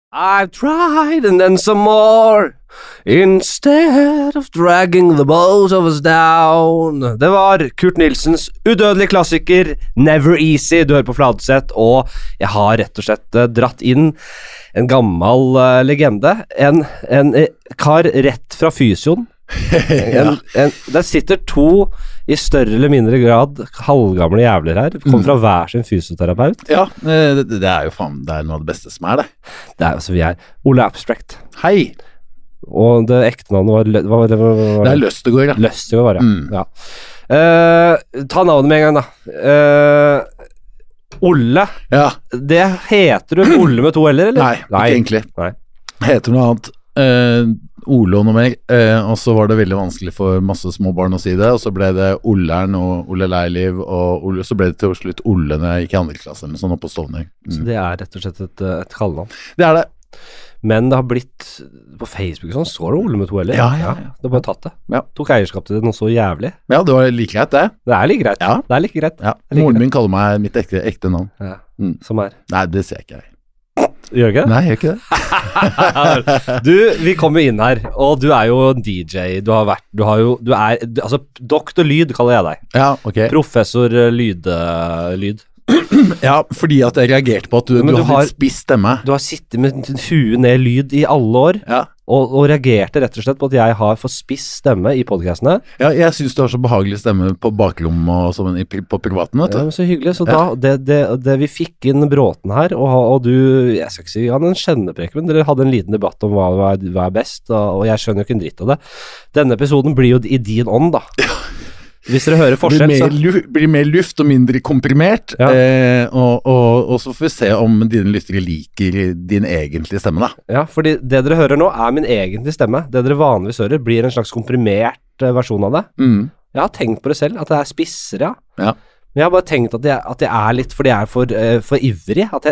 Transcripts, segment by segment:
I've tried and then some more Instead of dragging the boat of us down. Det var Kurt Nilsens udødelige klassiker Never Easy. Du hører på Fladseth, og jeg har rett og slett dratt inn en gammel legende. En kar rett fra fysioen. Der sitter to i større eller mindre grad halvgamle jævler her. Kommer fra hver sin fysioterapeut. Ja, det jo faen, det noe av det beste som det. Det altså vi Ole Abstract. Hei. Og det ekte navnet var det Løstegård, ja. Løstegård, ja. Ta navnet med en gang, da. Olle. Ja. Det heter du Olle med 2 L-er, eller? Nei, ikke egentlig. Nei. Heter noe annet. Ole og noe mer, og så var det veldig vanskelig for masse små barn å si det, og så ble det Ollern og Ole Leiliv, og Ole, så ble det til slutt Olle når jeg gikk i 2. klasse, eller sånn oppe på Stovner. Så det rett og slett et kallenavn? Det det. Men det har blitt, på Facebook sånn, står det Ole med 2 L-er? Ja. Det har bare tatt det. Ja. Tok eierskap til det noe så jævlig. Ja, det var like greit, det. Det like greit. Ja. Det like greit. Ja. Moren min kaller meg mitt ekte navn. Ja. Som Nei, det ser ikke jeg. Gjør ikke det? Nei, jeg gjør ikke det. Du, vi kommer inn her, og du jo en DJ, altså doktor Lyd kaller jeg deg. Ja, ok. Professor Lyd. Ja, fordi at jeg reagerte på at du har litt spiss stemme. Du har sittet med huet ned Lyd i alle år, ja. og reagerte rett og slett på at jeg har for spiss stemme i podcastene. Ja, jeg synes du har så behagelig stemme på bakrommet og sånn på privaten, vet du. Ja, men så hyggelig, så da, det vi fikk inn Bråten her, og du, jeg skal ikke si han en kjenneprek, men dere hadde en liten debatt om hva best, og jeg skjønner jo ikke en dritt av det. Denne episoden blir jo i din ånd, da. Ja. Hvis dere hører forskjell, blir mer luft og mindre komprimert, ja. Og så får vi se om dine lyttere liker din egentlige stemme, da. Ja, fordi det dere hører nå min egentlige stemme. Det dere vanligvis hører blir en slags komprimert versjon av det. Jeg har tenkt på det selv, at det spissere, ja. Men jeg har bare tenkt at jeg litt, fordi jeg for ivrig, at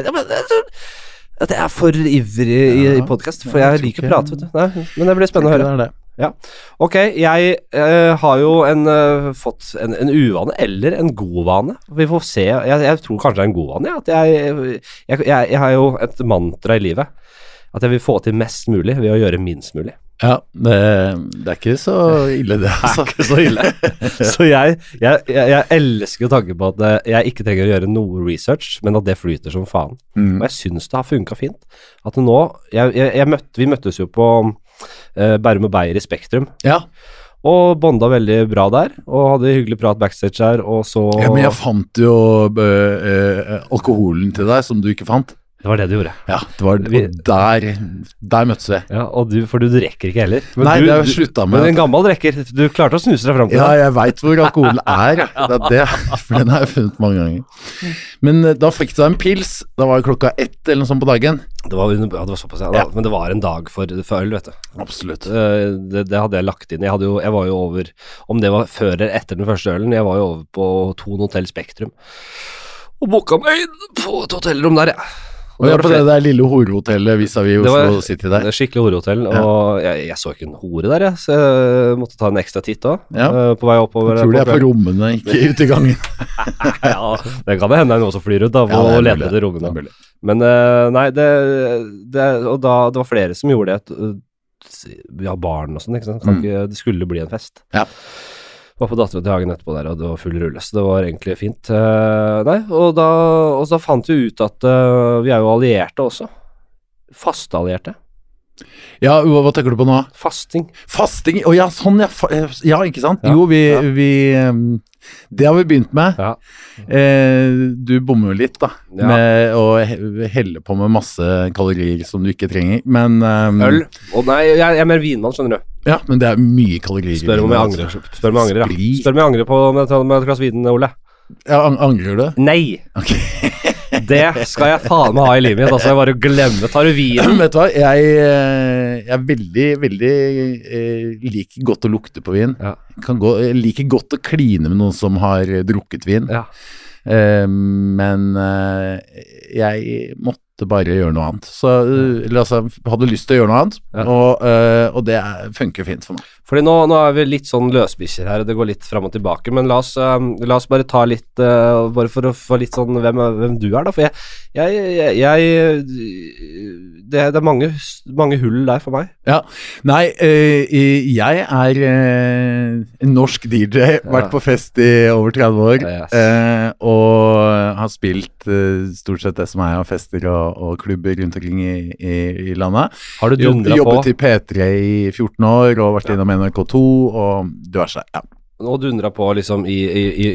jeg for ivrig i podcast, for jeg liker å prate, vet du. Nei, men det blir spennende å høre. Ja, ok, jeg har jo fått en uvane eller en god vane. Vi får se, jeg tror kanskje det en god vane, at jeg har jo et mantra i livet, at jeg vil få til mest mulig ved å gjøre minst mulig. Ja, det ikke så ille det, altså. Det ikke så ille. Så jeg elsker å tanke på at jeg ikke trenger å gjøre noe research, men at det flyter som faen. Og jeg synes det har funket fint. At nå, vi møttes jo på Bærum og Beyer i Spektrum. Ja. Og bonda veldig bra der, og hadde hyggelig prat backstage her, og så... Ja, men jeg fant jo alkoholen til deg som du ikke fant. Det var det du gjorde. Ja, det var, der møttes vi. Ja, og for du drikker ikke heller. Men nei, det har jeg sluttet med. Men en gammel drikker, du klarte å snuse deg frem til det. Ja, jeg vet hvor alkoholen for den har jeg funnet mange ganger. Men da fikk du en pils, da var det 1:00 eller noe sånt på dagen. Det var såpass, ja. Men det var en dag for øl, vet du. Absolutt. Det hadde jeg lagt inn. Jeg var jo over, om det var før eller etter den første ølen, jeg var jo over på Thon Hotel Spektrum. Og boka meg inn på et hotellrom der, ja. Og jeg på det der lille horehotellet vis-à-vis Oslo City der. Det skikkelig horehotell, og jeg så ikke en hore der, så jeg måtte ta en ekstra titt også, på vei oppover. Jeg tror det på rommene, ikke ute i gangen. Ja, det kan det hende noe som flyr ut da, og leder etter rommene. Men nei, det var flere som gjorde det, barn og sånn, ikke sant? Det skulle bli en fest. Ja. Var på datteren til Hagen etterpå der, og det var full rulle, så det var egentlig fint. Nei, og da fant vi ut at vi jo allierte også. Faste allierte. Ja, hva tenker du på nå? Fasting. Fasting, ja, sånn, ja, ikke sant? Ja, jo, det har vi begynt med. Ja. Du bommer jo litt da, med å helle på med masse kalorier som du ikke trenger, men... Øl? Nei, jeg mer vinmann, skjønner du. Ja, men det mye kalorier. Spør om jeg angrer, Spør om jeg angrer på med et glass vin, Ole. Ja, angrer du? Nei. Ok. Det skal jeg faen meg ha i livet mitt, altså jeg bare glemmer. Tar du vinen? Vet du hva, jeg veldig liker godt å lukte på vin. Ja. Jeg liker godt å kline med noen som har drukket vin. Ja. Men jeg måtte bare gjøre noe annet. Så hadde lyst til å gjøre noe annet, og det funker fint for meg. Fordi nå vi litt sånn løsbikkjer her, og det går litt frem og tilbake, men la oss bare ta litt, bare for å få litt sånn hvem du da, for Det er mange hull der for meg. Ja, nei, jeg er en norsk DJ, vært på fest i over 30 år, og har spilt stort sett det som er av fester og klubber rundt omkring i landet. Har du dundret på? Jobbet i P3 i 14 år, og vært innom NRK2, og diverse, ja. Og dundret på liksom i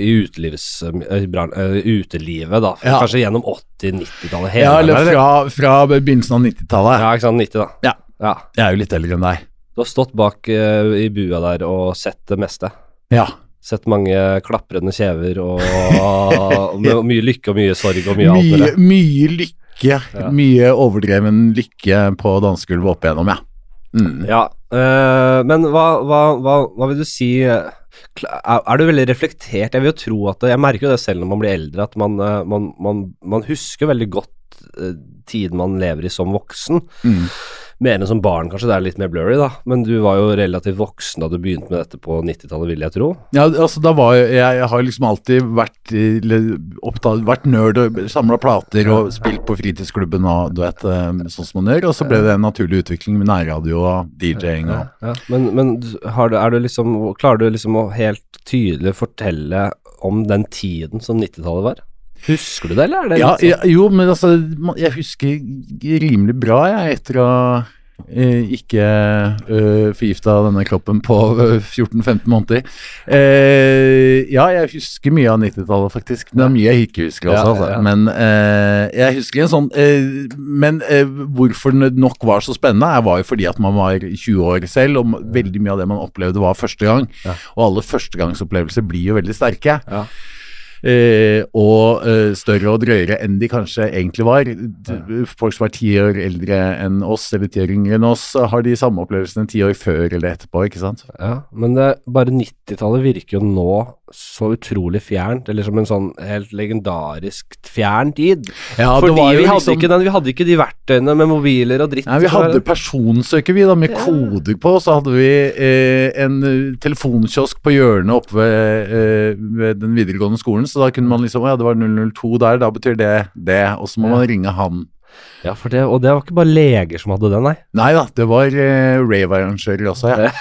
utelivet da, kanskje gjennom 80-90-tallet. Ja, eller fra begynnelsen av 90-tallet. Ja, ikke sant, 90 da. Ja, jeg er jo litt eldre enn deg. Du har stått bak i bua der og sett det meste. Ja. Sett mange klaprende kjever og mye lykke og mye sorg og mye alt det. Mye lykke, mye overdreven lykke på dansegulvet opp igjennom, Ja, men hva vil du si, er du veldig reflektert? Jeg vil jo tro at, jeg merker jo det selv når man blir eldre, at man husker veldig godt tiden man lever i som voksen. Mer enn som barn, kanskje det er litt mer blurry da, men du var jo relativt voksen da du begynte med dette på 90-tallet, vil jeg tro. Ja, altså da var jeg har liksom alltid vært nerd og samlet plater og spilt på fritidsklubben og du vet, sånn som man gjør, og så ble det en naturlig utvikling med nærradio og DJing og... Men klarer du liksom å helt tydelig fortelle om den tiden som 90-tallet var? Husker du det, eller er det litt sånn? Jo, men altså, jeg husker rimelig bra, etter å ikke forgifta denne kroppen på 14-15 måneder. Jeg husker mye av 90-tallet faktisk. Det er mye jeg ikke husker også, men jeg husker en sånn, men hvorfor det nok var så spennende, var jo fordi at man var 20 år selv, og veldig mye av det man opplevde var første gang, og alle førstegangsopplevelser blir jo veldig sterke. Og større og drøyere enn de kanskje egentlig var. Folk som var 10 år eldre enn oss, eller 10 år yngre enn oss, har de samme opplevelsene 10 år før eller etterpå, ikke sant? Ja, men bare 90-tallet virker jo nå så utrolig fjernt, eller som en sånn helt legendarisk fjern tid. Ja, fordi vi hadde ikke de verktøyene med mobiler og dritt. Nei, vi hadde personsøker vi da, med koder på, så hadde vi en telefonkiosk på hjørnet oppe ved den videregående skolen, så da kunne man liksom, det var 002 der, da betyr det, og så må man ringe han. Ja, og det var ikke bare leger som hadde den, nei? Nei da, det var rave-arrangører også, Det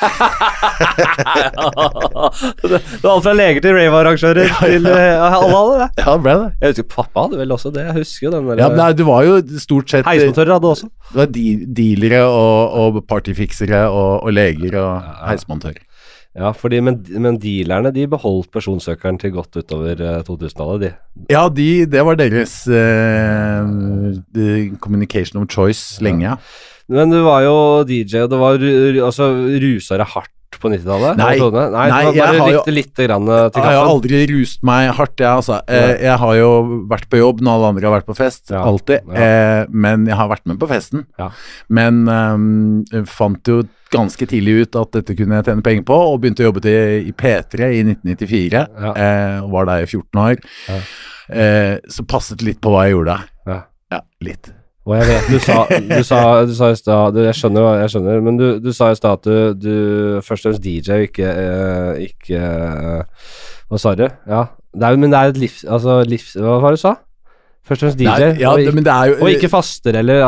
var alt fra leger til rave-arrangører til alle hadde det. Ja, det ble det. Jeg husker, pappa hadde vel også det, jeg husker jo den der. Ja, nei, det var jo stort sett... Heismontører hadde også. Det var dealere og partyfiksere og leger og heismontører. Ja, men dealerne, de beholdt personsøkeren til godt utover 2000-tallet, de. Ja, det var deres communication of choice lenge, Men du var jo DJ, og det var rusere hardt på 90-tallet? Nei, jeg har litt grann til kaffen. Jeg har aldri rust meg hardt, jeg har jo vært på jobb når alle andre har vært på fest, alltid, men jeg har vært med på festen, men fant jo ganske tidlig ut at dette kunne jeg tjene penger på, og begynte å jobbe i P3 i 1994, og var der i 14 år, så passet litt på hva jeg gjorde. Ja, litt. Og jeg vet, du sa i sted, jeg skjønner, men du sa i sted at du først og fremst DJ, ikke hva sa du? Ja, men det er et livs, hva var det du sa? Først og fremst DJ, og ikke faster, eller,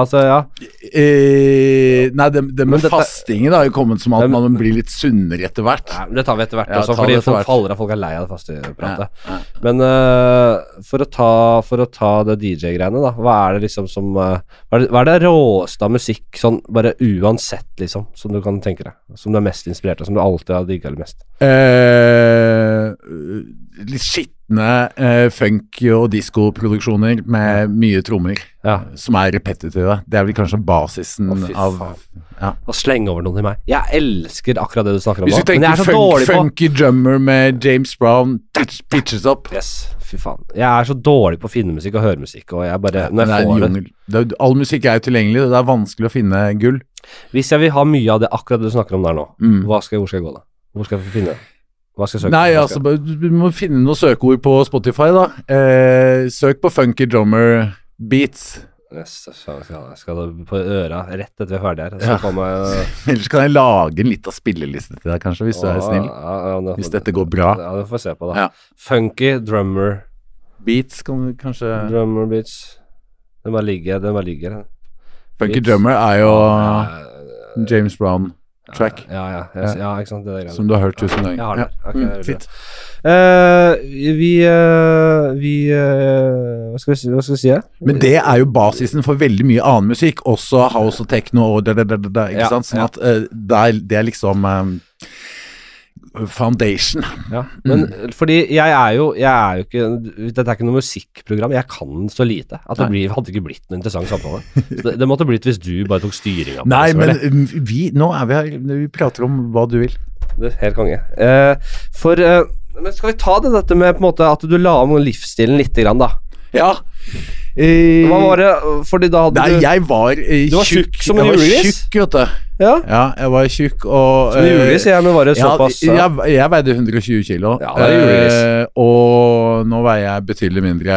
Nei, det med fastingen har jo kommet som at man blir litt sunnere etter hvert. Ja, det tar vi etter hvert også, fordi folk er lei av det fastepratet. Men for å ta det DJ-greiene da, hva er det liksom som, hva er det råeste av musikk, sånn bare uansett liksom, som du kan tenke deg, som du er mest inspirert av, som du alltid har digget mest? Litt skitne funk- og disco-produksjoner med mye trommer, som er repetitive. Det er vel kanskje basisen av... Og slenge over noen til meg. Jeg elsker akkurat det du snakker om nå. Hvis du tenker funky drummer med James Brown, pitches up. Yes, fy faen. Jeg er så dårlig på å finne musikk og høre musikk, og jeg bare... All musikk er jo tilgjengelig, det er vanskelig å finne gull. Hvis jeg vil ha mye av det akkurat det du snakker om der nå, hvor skal jeg gå da? Hvor skal jeg finne det? Hva skal jeg søke? Nei, du må finne noen søkeord på Spotify da. Søk på funky drummer beats. Jeg skal på øra rett etter vi er ferdige her. Ellers kan jeg lage en litt av spilleliste til deg kanskje, hvis du er snill. Hvis dette går bra. Ja, det får jeg se på da. Funky drummer beats kan du kanskje... Drummer beats. Den bare ligger. Funky Drummer er jo James Brown track. Ja, ikke sant, det som du har hørt 1000 ganger. Jeg har det. Okay, fint. Hva skal vi si? Men det er jo basisen for veldig mye annen musikk, også house og techno og ikke sant? Sånn at det er liksom foundation. Ja, men fordi jeg er jo ikke, dette er ikke noe musikkprogram, jeg kan så lite at det hadde ikke blitt en interessant samtale. Så det måtte blitt hvis du bare tok styring av det. Nei, men nå er vi her, vi prater om hva du vil. Det er helt konge. Men skal vi ta dette med på en måte at du la om livsstilen litt grann da? Ja. Hva var det? Fordi da hadde du... Nei, jeg var Du var tjukk som en julegris? Jeg var tjukk, vet du. Ja, jeg var tjukk og... Som en julegris, men var det såpass... Jeg veide 120 kilo. Ja, det er julegris. Og nå veier jeg betydelig mindre.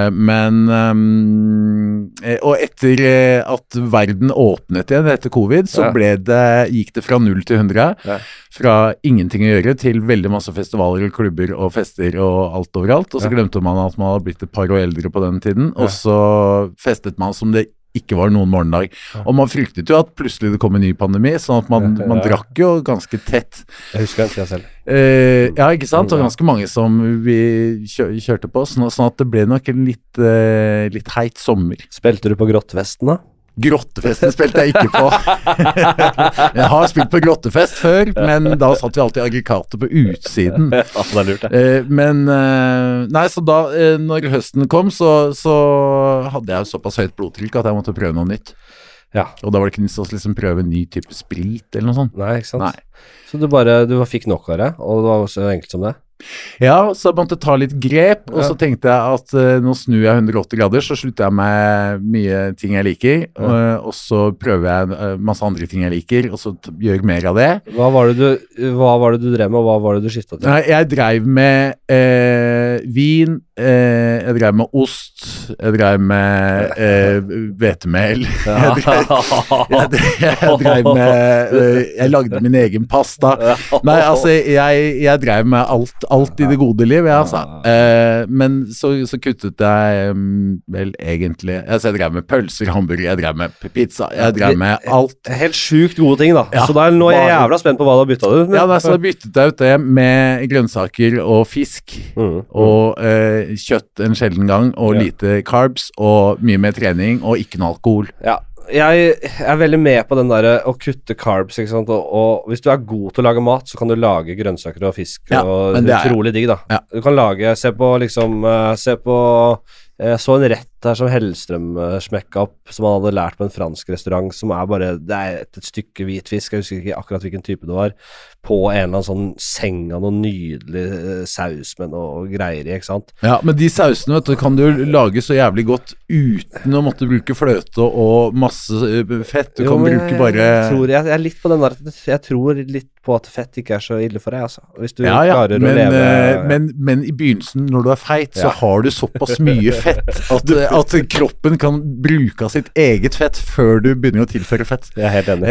Og etter at verden åpnet igjen etter covid, så gikk det fra 0 til 100. Fra ingenting å gjøre til veldig masse festivaler og klubber og fester og alt overalt. Og så glemte man at man hadde blitt et par år eldre på den tiden. Og så festet man som det ikke var noen morgendag. Og man fryktet jo at plutselig det kom en ny pandemi, sånn at man drakk jo ganske tett. Jeg husker den tida selv. Ja, ikke sant? Og ganske mange som vi kjørte på, sånn at det ble nok en litt heit sommer. Spilte du på Grottfesten da? Grottefesten spilte jeg ikke på. Jeg har spilt på grottefest før, men da satt vi alltid aggregater på utsiden. Ja, det er lurt, det. Men nei, så da, når høsten kom, så hadde jeg såpass høyt blodtrykk at jeg måtte prøve noe nytt. Ja. Og da var det ikke nytt å liksom prøve en ny type sprit eller noe sånt. Nei, ikke sant? Nei. Så du fikk nok av det, og det var så enkelt som det? Ja, så jeg måtte ta litt grep, og så tenkte jeg at nå snur jeg 180 grader, så slutter jeg med mye ting jeg liker, og så prøver jeg masse andre ting jeg liker, og så gjør jeg mer av det. Hva var det du drev med, og hva var det du skiftet til? Nei, jeg drev med vin, jeg drev med ost, jeg drev med hvetemel, jeg lagde min egen pasta. Nei, altså, jeg drev med alt i det gode liv, altså. Men så kuttet jeg vel egentlig, jeg drev med pølser, hamburger, jeg drev med pizza, jeg drev med alt. Helt sykt gode ting da, så da nå er jeg jævla spent på hva du har byttet ut. Ja, så byttet jeg ut det med grønnsaker og fisk, og kjøtt en sjelden gang, og lite carbs, og mye mer trening, og ikke noe alkohol. Ja. Jeg er veldig med på den der å kutte carbs, ikke sant? Og hvis du er god til å lage mat, så kan du lage grønnsaker og fisk, og det er utrolig digg da. Ja. Du kan se på så en rett her som Hellstrøm smekket opp, som han hadde lært på en fransk restaurant, som det er et stykke hvit fisk, jeg husker ikke akkurat hvilken type det var, på en eller annen sånn seng av noe nydelig saus med noe greier i, ikke sant? Ja, men de sausene, vet du, kan du lage så jævlig godt uten å måtte bruke fløte og masse fett. Du kan bruke bare... Jeg er litt på den der, jeg tror litt på at fett ikke er så ille for deg, altså. Hvis du klarer å leve... Men i begynnelsen, når du er feit, så har du såpass mye fett at kroppen kan bruke av sitt eget fett før du begynner å tilføre fett. Jeg er helt enig.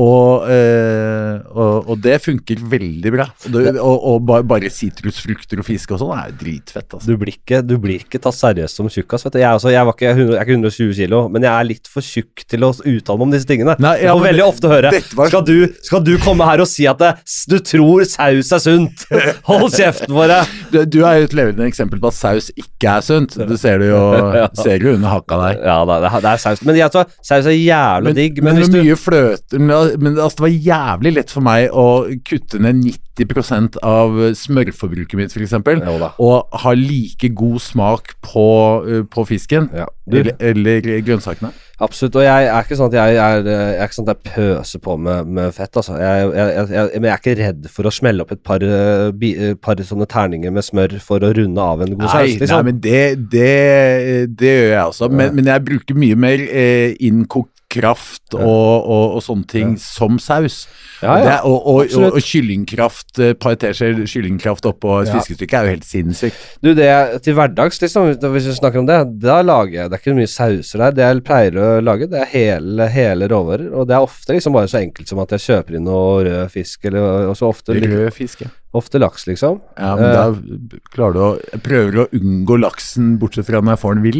Og det funker veldig bra. Og bare sitrusfrukter og fisk og sånn er jo dritfett, altså. Du blir ikke tatt seriøst som tjukk, vet du. Jeg er ikke 120 kilo, men jeg er litt for tjukk til å uttale meg om disse tingene. Nei, jeg får veldig ofte høre, skal du komme her og si at du tror saus er sunt? Hold kjeften for deg! Du er jo et levende eksempel på at saus ikke er sunt. Du ser det jo under hakka der. Ja, det er saus. Men saus er jævlig digg. Men mye fløte. Men altså, det var jævlig lett for meg å kutte ned 90% av smørforbruket mitt, for eksempel, og ha like god smak på fisken eller grønnsakene. Absolutt, og jeg er ikke sånn at jeg pøser på med fett, altså. Men jeg er ikke redd for å smelle opp et par sånne terninger med smør for å runde av en god saus, liksom. Nei, men det gjør jeg også, men jeg bruker mye mer innkokt kraft og sånne ting som saus. Og kyllingkraft, pareter kyllingkraft oppå et fiskestykke er jo helt sinnssykt. Du, det til hverdags, liksom, hvis vi snakker om det, da lager jeg, det er ikke mye sauser der, det jeg pleier å lage, det er hele råvarer, og det er ofte liksom bare så enkelt som at jeg kjøper inn noe rød fisk, eller også ofte rød fisk, ofte laks, liksom. Ja, men da klarer du jeg prøver å unngå laksen, bortsett fra når jeg får den vill,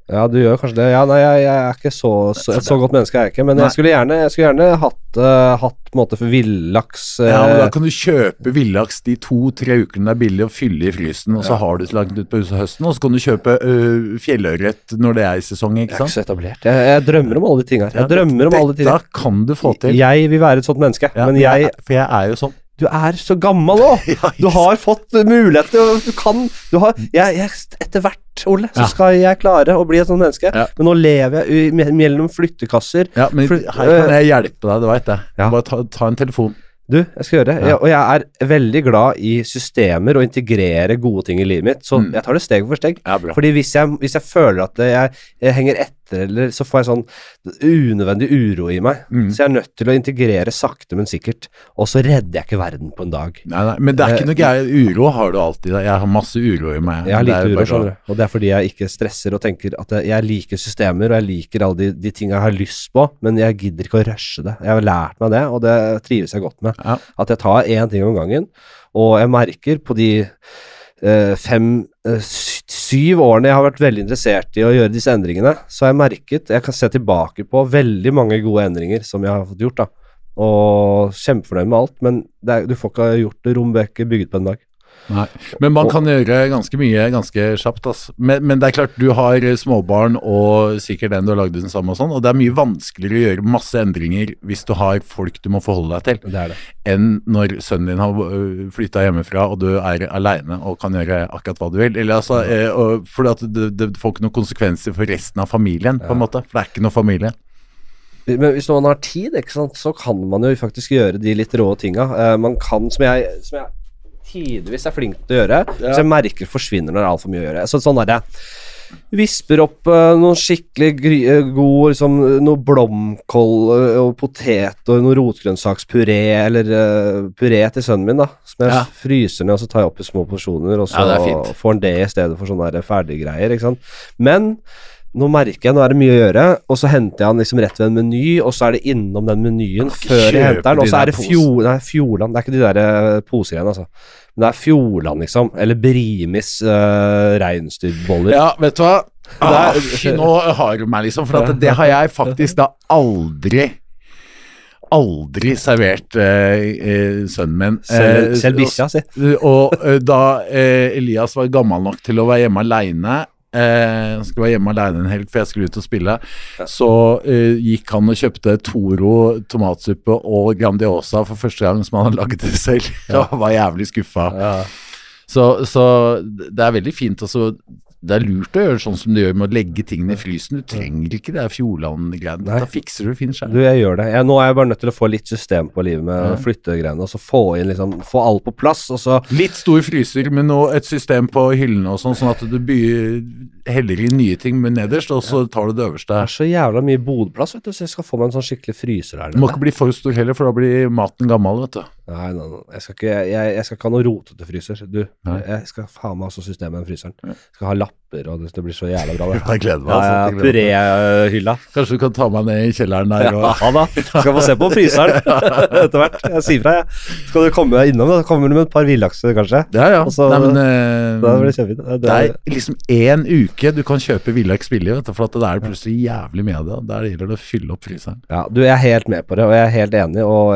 Ja, du gjør kanskje det. Ja, nei, jeg er ikke et så godt menneske er jeg ikke, men jeg skulle gjerne hatt på en måte for villaks. Ja, men da kan du kjøpe villaks de 2-3 ukene det er billig å fylle i frysen, og så har du så langt ut på høsten, og så kan du kjøpe fjellørret når det er i sesong, ikke sant? Jeg er ikke så etablert. Jeg drømmer om alle de tingene. Dette kan du få til. Jeg vil være et sånt menneske, men for jeg er jo sånn. Du er så gammel nå. Du har fått muligheter. Etter hvert, Ole, så skal jeg klare å bli et sånt menneske. Men nå lever jeg mellom flyttekasser. Ja, men her kan jeg hjelpe deg, du vet det. Bare ta en telefon. Du, jeg skal gjøre det. Og jeg er veldig glad i systemer og integrere gode ting i livet mitt, så jeg tar det steg for steg. Fordi hvis jeg føler at jeg henger etter, eller så får jeg sånn unødvendig uro i meg, så jeg er nødt til å integrere sakte, men sikkert, og så redder jeg ikke verden på en dag. Nei, men det er ikke noe gærent. Uro har du alltid. Jeg har masse uro i meg. Jeg har lite uro, skjønner du. Og det er fordi jeg ikke stresser og tenker at jeg liker systemer, og jeg liker alle de tingene jeg har lyst på, men jeg gidder ikke å rushe det. Jeg har lært meg det, og det trives jeg godt med. At jeg tar en ting om gangen, og jeg merker på de 7 årene jeg har vært veldig interessert i å gjøre disse endringene, så har jeg merket, jeg kan se tilbake på veldig mange gode endringer som jeg har fått gjort da, og kjempefornøyd med alt, men du får ikke gjort det, Rom ble ikke bygget på en dag. Nei, men man kan gjøre ganske mye ganske kjapt, altså. Men det er klart, du har småbarn og sikkert den du har laget den samme og sånn, og det er mye vanskeligere å gjøre masse endringer hvis du har folk du må forholde deg til, enn når sønnen din har flyttet hjemmefra og du er alene og kan gjøre akkurat hva du vil, eller altså, for at det får ikke noen konsekvenser for resten av familien på en måte, for det er ikke noe familie. Men hvis noen har tid, ikke sant, så kan man jo faktisk gjøre de litt rå tinga. Man kan, som jeg tidvis er flink til å gjøre, så jeg merker forsvinner når det er alt for mye å gjøre. Sånn er det. Visper opp noen skikkelig god, liksom, noe blomkål og potet og noe rotgrønnsakspuré, eller puré til sønnen min da, som jeg fryser ned, og så tar jeg opp i små porsjoner, og så får han det i stedet for sånne ferdiggreier, ikke sant? Men nå merker jeg, nå er det mye å gjøre, og så henter jeg han liksom rett ved en meny, og så er det innom den menyen før jeg henter den, og så er det Fjordland, det er ikke de der posegreiene altså, men det er Fjordland liksom, eller Brimis reinsdyrboller. Ja, vet du hva? Nå har du meg liksom, for det har jeg faktisk da aldri servert sønnen min. Selv bikkja, si. Og da Elias var gammel nok til å være hjemme alene, jeg skulle være hjemme alene en helg, for jeg skulle ut og spille, så gikk han og kjøpte Toro tomatsuppe og Grandiosa for første gang som han hadde laget det selv, og var jævlig skuffet. Så det er veldig fint også. Det er lurt å gjøre sånn som du gjør med å legge tingene i frysen. Du trenger ikke det Fjordland-greiene. Da fikser du det fint selv. Du, jeg gjør det. Nå er jeg bare nødt til å få litt system på livet med flyttegreiene, og så få alt på plass, og så... Litt stor fryser med et system på hyllene og sånn at du heller i nye ting med nederst, og så tar du det øverste. Det er så jævla mye bodplass, vet du, så jeg skal få meg en sånn skikkelig fryser der. Du må ikke bli for stor heller, for da blir maten gammel, vet du. Nei, jeg skal ikke ha noe rotete fryser. Du, jeg skal ha meg også systemet med den fryseren. Jeg skal ha lapper, og det blir så jævla bra. Jeg gleder meg. Puréhylla. Kanskje du kan ta meg ned i kjelleren der. Ja da, skal få se på fryseren etter hvert. Jeg sier fra, Skal du komme innom, da kommer du med et par villakser, kanskje? Ja. Nei, men, da blir det kjempefint. Det er liksom en uke du kan kjøpe villaks billig, vet du, for at det er plutselig jævlig mye av det. Der gjelder det å fylle opp fryseren. Ja, du, jeg er helt med på det, og jeg er helt enig, og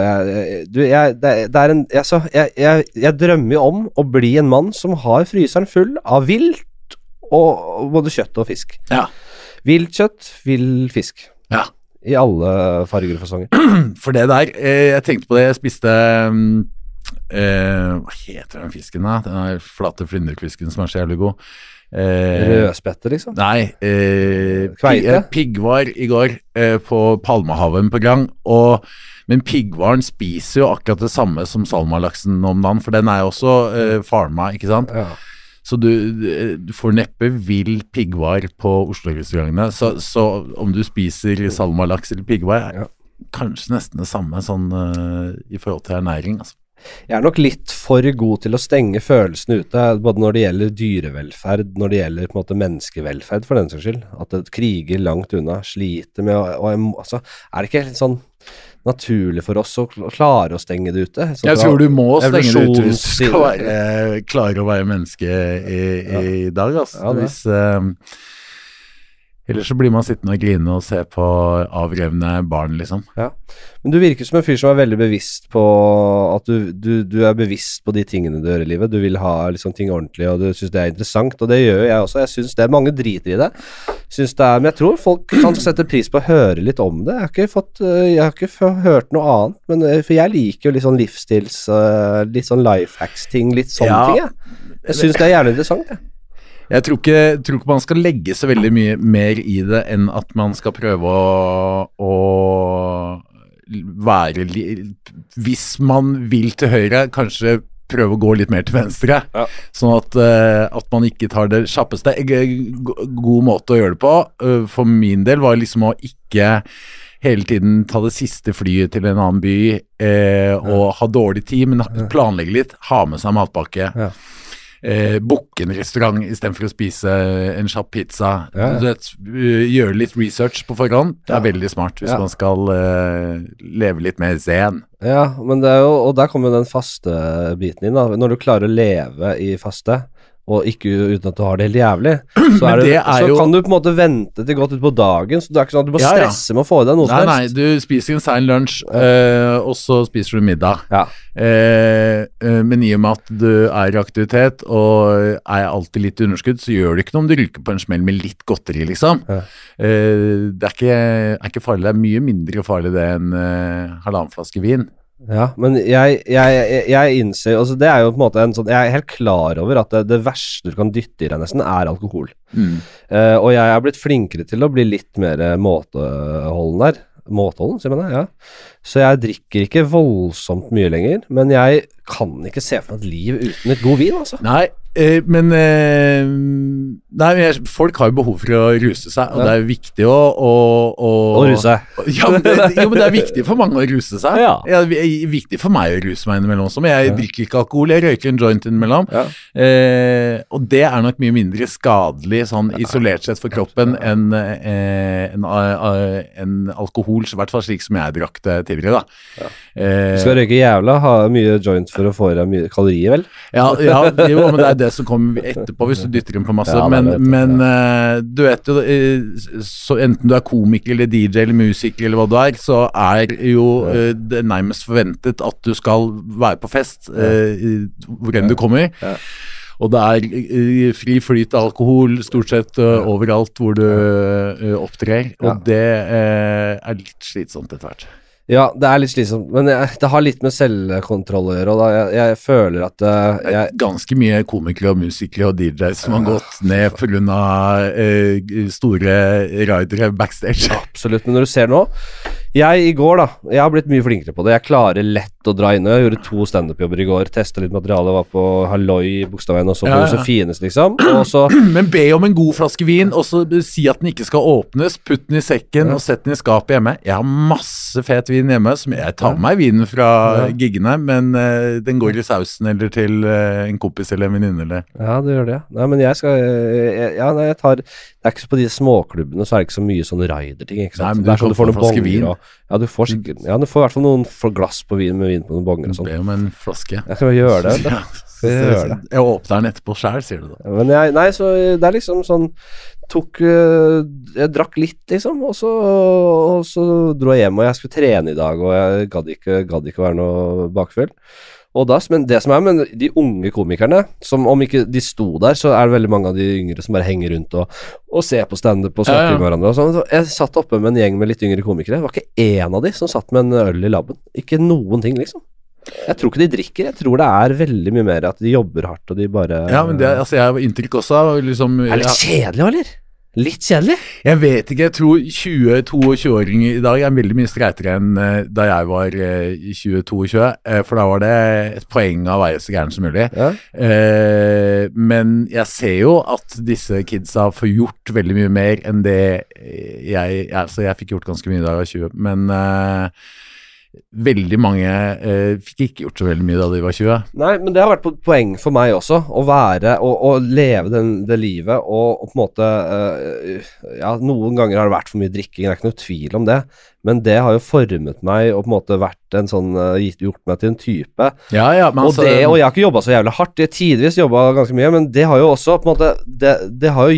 jeg drømmer jo om å bli en mann som har fryseren full av vilt og både kjøtt og fisk. Ja. Vilt kjøtt, vill fisk. Ja. I alle farger og fasonger. For det der, jeg tenkte på det, jeg spiste hva heter den fisken da? Den er flate flinderkvisken som er så jævlig god. Rødspette liksom? Nei, Kveite? Piggvar i går på Palmehaven på gang, men piggvaren spiser jo akkurat det samme som salmalaksen om dagen, for den er jo også farma, ikke sant? Ja. Så du får neppe vill piggvar på Oslo-restaurantene, så om du spiser salmalaks eller piggvar, kanskje nesten det samme sånn i forhold til ernæring, altså. Jeg er nok litt for god til å stenge følelsene ute, både når det gjelder dyrevelferd, når det gjelder på en måte menneskevelferd for den saks skyld. At det kriger langt unna, sliter med altså, er det ikke litt sånn naturlig for oss å klare å stenge det ute? Sånn, jeg tror du må stenge det ute hvis du skal klare å være menneske i dag, altså. Ja, Eller så blir man sittende og grine og se på avrevne barn, liksom. Ja, men du virker som en fyr som er veldig bevisst på at du er bevisst på de tingene du gjør i livet. Du vil ha liksom ting ordentlig, og du synes det er interessant, og det gjør jeg også. Jeg synes det er mange driter i det. Men jeg tror folk kan sette pris på å høre litt om det. Jeg har ikke hørt noe annet, men for jeg liker jo litt sånn livsstils, litt sånn lifehacks-ting, litt sånne ting, jeg synes det er gjerne interessant, jeg. Jeg tror ikke man skal legge så veldig mye mer i det enn at man skal prøve å være hvis man vil til høyre, kanskje prøve å gå litt mer til venstre, sånn at man ikke tar det kjappeste. God måte å gjøre det på, for min del var liksom å ikke hele tiden ta det siste flyet til en annen by og ha dårlig tid, men planlegge litt, ha med seg matpakke. Booke en restaurant i stedet for å spise en kjapp pizza. Gjøre litt research på forhånd. Det er veldig smart hvis man skal leve litt mer zen. Ja, men det er jo, og der kommer jo den faste biten inn da. Når du klarer å leve i faste og ikke uten at du har det helt jævlig, så kan du på en måte vente til godt ut på dagen, så det er ikke sånn at du må stresse med å få i deg noe som helst. Nei, du spiser en sein lunsj, og så spiser du middag. Men i og med at du er i aktivitet og er alltid litt i underskudd, så gjør det ikke noe om du ryker på en smell med litt godteri, liksom. Det er ikke farlig, det er mye mindre farlig det enn halvannen flaske vin. Ja, men jeg innser, altså det er jo på en måte en sånn, jeg er helt klar over at det verste du kan dytte i deg nesten er alkohol. Og jeg er blitt flinkere til å bli litt mer måteholden der. Måteholden, sier man det, Så jeg drikker ikke voldsomt mye lenger, men jeg kan ikke se for meg et liv uten et god vin, altså. Nei, men folk har jo behov for å ruse seg, og det er viktig å ruse. Ja, men det er viktig for mange å ruse seg. Det er viktig for meg å ruse meg innimellom også, men jeg drikker ikke alkohol, jeg røyker en joint innimellom. Og det er nok mye mindre skadelig sånn isolert sett for kroppen enn alkohol, i hvert fall slik som jeg drakk det tidligere da. Du skal røyke jævla, ha mye joint for å få deg mye kalorier, vel? Men det er det som kommer etterpå hvis du dytter inn på masse, men du vet jo, så enten du er komiker eller DJ eller musiker eller hva du er, så er jo det nærmest forventet at du skal være på fest hvor enn du kommer. Og det er fri flyt av alkohol stort sett overalt hvor du opptrer, og det er litt slitsomt etter hvert. Ja, det er litt slitsomt, men det har litt med selvkontroll å gjøre, og da jeg føler at ganske mye komikere og musikere og DJs som har gått ned på grunn av store ridere backstage. Absolutt, men når du ser nå, i går jeg har blitt mye flinkere på det. Jeg klarer lett å dra inn. Jeg gjorde 2 stand-up-jobber i går, testet litt materiale, var på Halloi i Bogstadveien, og så på Josefines, liksom. Men be om en god flaske vin, og så si at den ikke skal åpnes, putt den i sekken og sett den i skapet hjemme. Jeg har masse fet vin hjemme, som jeg tar med meg vinen fra giggene, men den går i sausen eller til en kompis eller en venninne eller. Ja, det gjør det. Nei, men jeg tar, det er ikke på de småklubbene, så er det ikke så mye sånn rider-ting, ikke sant? Nei, men du kan få en flaske vin. Du får i hvert fall noen glass på vin med vin på noen bonger og sånt. Det er jo med en flaske. Jeg skal gjøre det. Jeg åpner den etterpå selv, sier du da. Men så det er liksom sånn, jeg drakk litt liksom, og så dro jeg hjem, og jeg skulle trene i dag, og jeg gadd ikke være noe bakfull. Og men det som men de unge komikerne, som om ikke de sto der, så er det veldig mange av de yngre som bare henger rundt og ser på stand-up og snakker med hverandre og sånn. Så jeg satt oppe med en gjeng med litt yngre komikere. Det var ikke en av de som satt med en øl i labben. Ikke noen ting, liksom. Jeg tror ikke de drikker, jeg tror det er veldig mye mer at de jobber hardt, og de bare. Ja, men det, jeg har inntrykk også liksom, er det litt kjedelig, eller? Litt kjedelig? Jeg vet ikke, jeg tror 20-22-åringer i dag er veldig mye streitere enn da jeg var 20-22, for da var det et poeng av å være så gæren som mulig. Men jeg ser jo at disse kidsa får gjort veldig mye mer enn det jeg fikk gjort ganske mye da jeg var 20, men veldig mange fikk ikke gjort så veldig mye da de var 20. Nei, men det har vært poeng for meg også, å være og leve det livet, og på en måte noen ganger har det vært for mye drikking, det er ikke noe tvil om det, men det har jo formet meg og på en måte vært en sånn, gjort meg til en type. Og jeg har ikke jobbet så jævlig hardt, jeg tidvis jobbet ganske mye, men det har jo også på en måte, det har jo gjort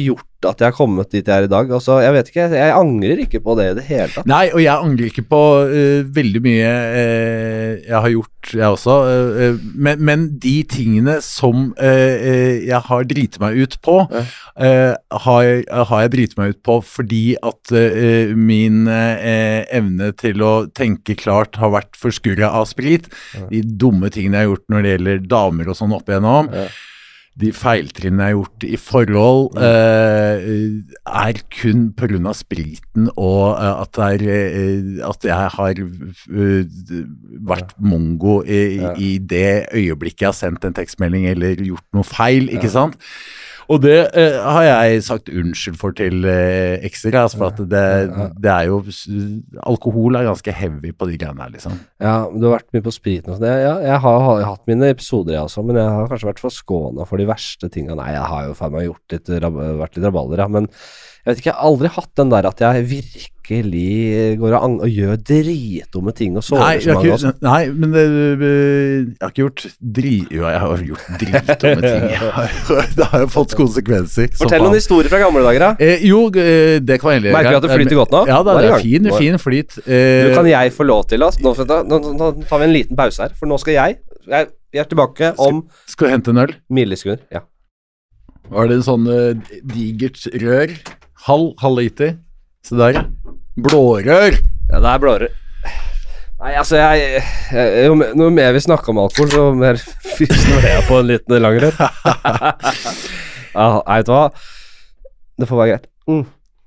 at jeg har kommet dit jeg er i dag. Altså, jeg vet ikke, jeg angrer ikke på det i det hele tatt. Nei, og jeg angrer ikke på veldig mye jeg har gjort, jeg også. Men de tingene som jeg har dritet meg ut på, har jeg dritet meg ut på fordi at min evne til å tenke klart har vært forskurret av sprit. De dumme tingene jeg har gjort når det gjelder damer og sånn opp igjennom. De feiltrinnene jeg har gjort i forhold er kun på grunn av spriten og at jeg har vært mongo i det øyeblikket jeg har sendt en tekstmelding eller gjort noe feil, ikke sant? Og det har jeg sagt unnskyld for til ekstra, altså for at det er jo, alkohol er ganske heavy på de greiene her, liksom. Ja, du har vært mye på spriten og sånn. Jeg har hatt mine episoder, jeg også, men jeg har kanskje vært for skånet for de verste tingene. Nei, jeg har jo faen meg vært litt rabalder, ja, men jeg vet ikke, jeg har aldri hatt den der at jeg virkelig går og gjør dritdumme ting og sover så mange også. Nei, men jeg har ikke gjort jeg har gjort dritdumme ting. Det har jo fått konsekvenser. Fortell noen historier fra gamle dager, da. Jo, det kan være Merker du at det flyter godt nå? Ja, det er fin flyt. Du, kan jeg få lov til, nå tar vi en liten pause her, for nå skal jeg er tilbake om... Skal du hente en øl? Millisekunder, ja. Var det en sånn digert rør? Halv liter. Så der, ja. Blårør. Ja, det er blårør. Nei, altså, jo mer vi snakker om alkohol, så mer fysen jeg på en liten langrør. Ja, vet du hva? Det får være greit.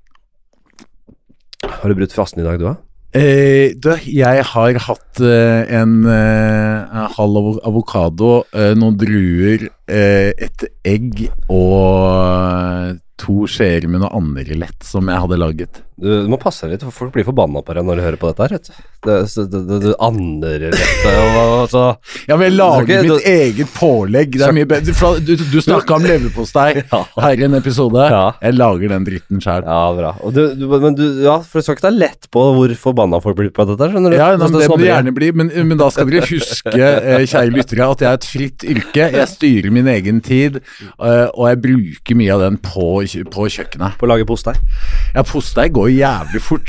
Har du brutt fasten i dag, du da? Jeg har hatt en halv avokado, noen druer, et egg og 2 skjeer med noe andrelett som jeg hadde laget. Du må passe deg litt, for folk blir forbannet på deg når de hører på dette her, vet du. Det andrelettet altså. Ja, men jeg lager mitt eget pålegg. Det er mye bedre. Du snakket om leverpostei her i en episode. Jeg lager den dritten selv. Ja, bra. Og men for du skal ikke ta lett på hvor forbannet folk blir på dette, skjønner du? Ja, det må det gjerne bli, men da skal dere huske, kjære lyttere, at jeg er et fritt yrke. Jeg styrer min egen tid, og jeg bruker mye av den på kjøkkenet. På å lage postei? Ja, postei går jævlig fort,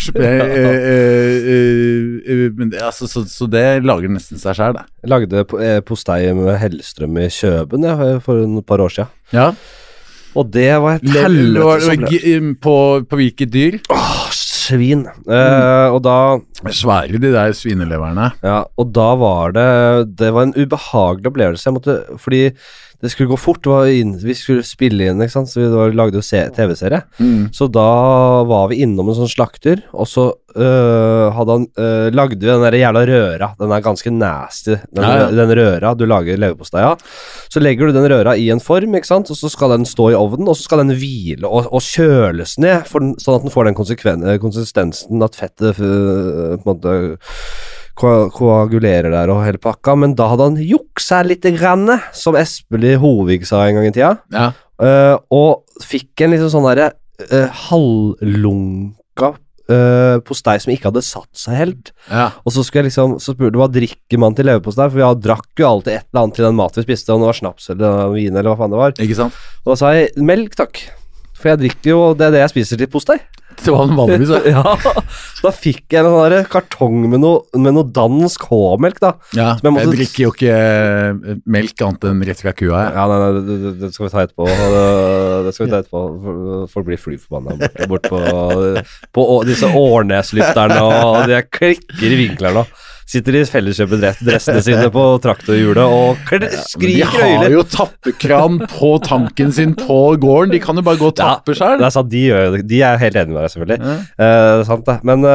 men så det lager nesten seg selv, det. Jeg lagde postei med Hellstrøm i Kjøben for et par år siden. Ja. Og det var et helvete på hvilket dyr? Svin. Og da svære de der svineleverne. Ja, og da var det var en ubehagelig opplevelse. Fordi det skulle gå fort, vi skulle spille inn, ikke sant? Så vi lagde jo TV-serie. Så da var vi innom en sånn slakter, og så lagde vi den der jævla røra. Den er ganske nasty, den røra du lager leverpostei av. Så legger du den røra i en form, ikke sant? Og så skal den stå i ovnen, og så skal den hvile og kjøles ned, sånn at den får den konsistensen at fettet på en måte koagulerer der og hele pakka, men da hadde han juksa litt grann, som Espelid Hovig sa en gang i tida, og fikk en liksom sånn der halvlunka postei som ikke hadde satt seg helt, og så skulle jeg liksom, så spurte du hva drikker man til leverpostei, for vi drakk jo alltid et eller annet til den mat vi spiste, om det var snaps eller vin eller hva faen det var, ikke sant? Og da sa jeg, melk takk, for jeg drikker jo, det jeg spiser til postei. Det var en vanligvis, ja. Da fikk jeg en sånn der kartong med noe dansk H-melk, da. Ja, jeg drikker jo ikke melk annet enn rett fra kua, jeg. Ja, nei, det skal vi ta etterpå. Folk blir flyforbannet bort på disse Årneslytterne, og de klikker i vinklerne nå. Sitter i felleskjøpedressene sine på traktorhjulet og skriker øyelig. De har jo tappekran på tanken sin på gården, de kan jo bare gå og tappe selv. Det er sant, de er helt enige med deg selvfølgelig. Det er sant det, men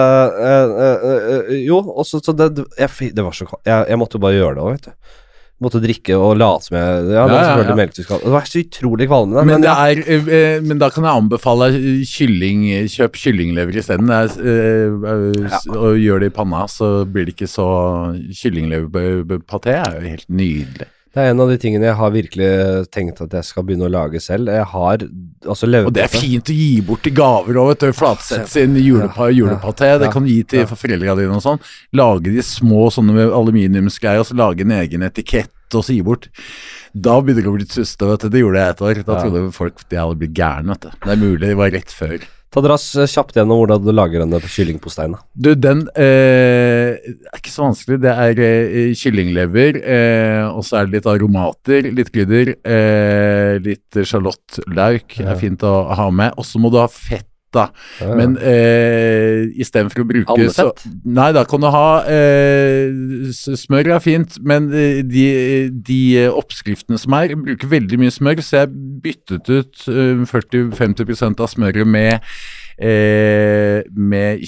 jo, også, så det var så jeg måtte bare gjøre det også, vet du. Måtte drikke og late som jeg det var selvfølgelig melketyskal. Det var så utrolig kvalmende. Men da kan jeg anbefale kjøp kyllinglever i stedet og gjør det i panna, så blir det ikke så kyllingleverpaté er jo helt nydelig. Det er en av de tingene jeg har virkelig tenkt at jeg skal begynne å lage selv. Jeg har altså leverpaté. Og det er fint å gi bort til gaver og vet du, flatsett sin julepaté, det kan gi til foreldrene dine og sånn. Lage de små sånne med aluminiumsgreier og så lage en egen etikett og så gi bort. Da begynner det å bli trøste, vet du. Det gjorde jeg et år. Da trodde folk de hadde blitt gærne, vet du. Det er mulig, det var rett før. Ta dras kjapt gjennom hvordan du lager denne kyllingposteien. Du, den er ikke så vanskelig. Det er kyllinglever, og så er det litt aromater, litt krydder, litt sjalottløk er fint å ha med. Og så må du ha fett da, men i stedet for å bruke så, nei, da kan du ha smør er fint, men de oppskriftene som bruker veldig mye smør, så jeg byttet ut 40-50% av smøret med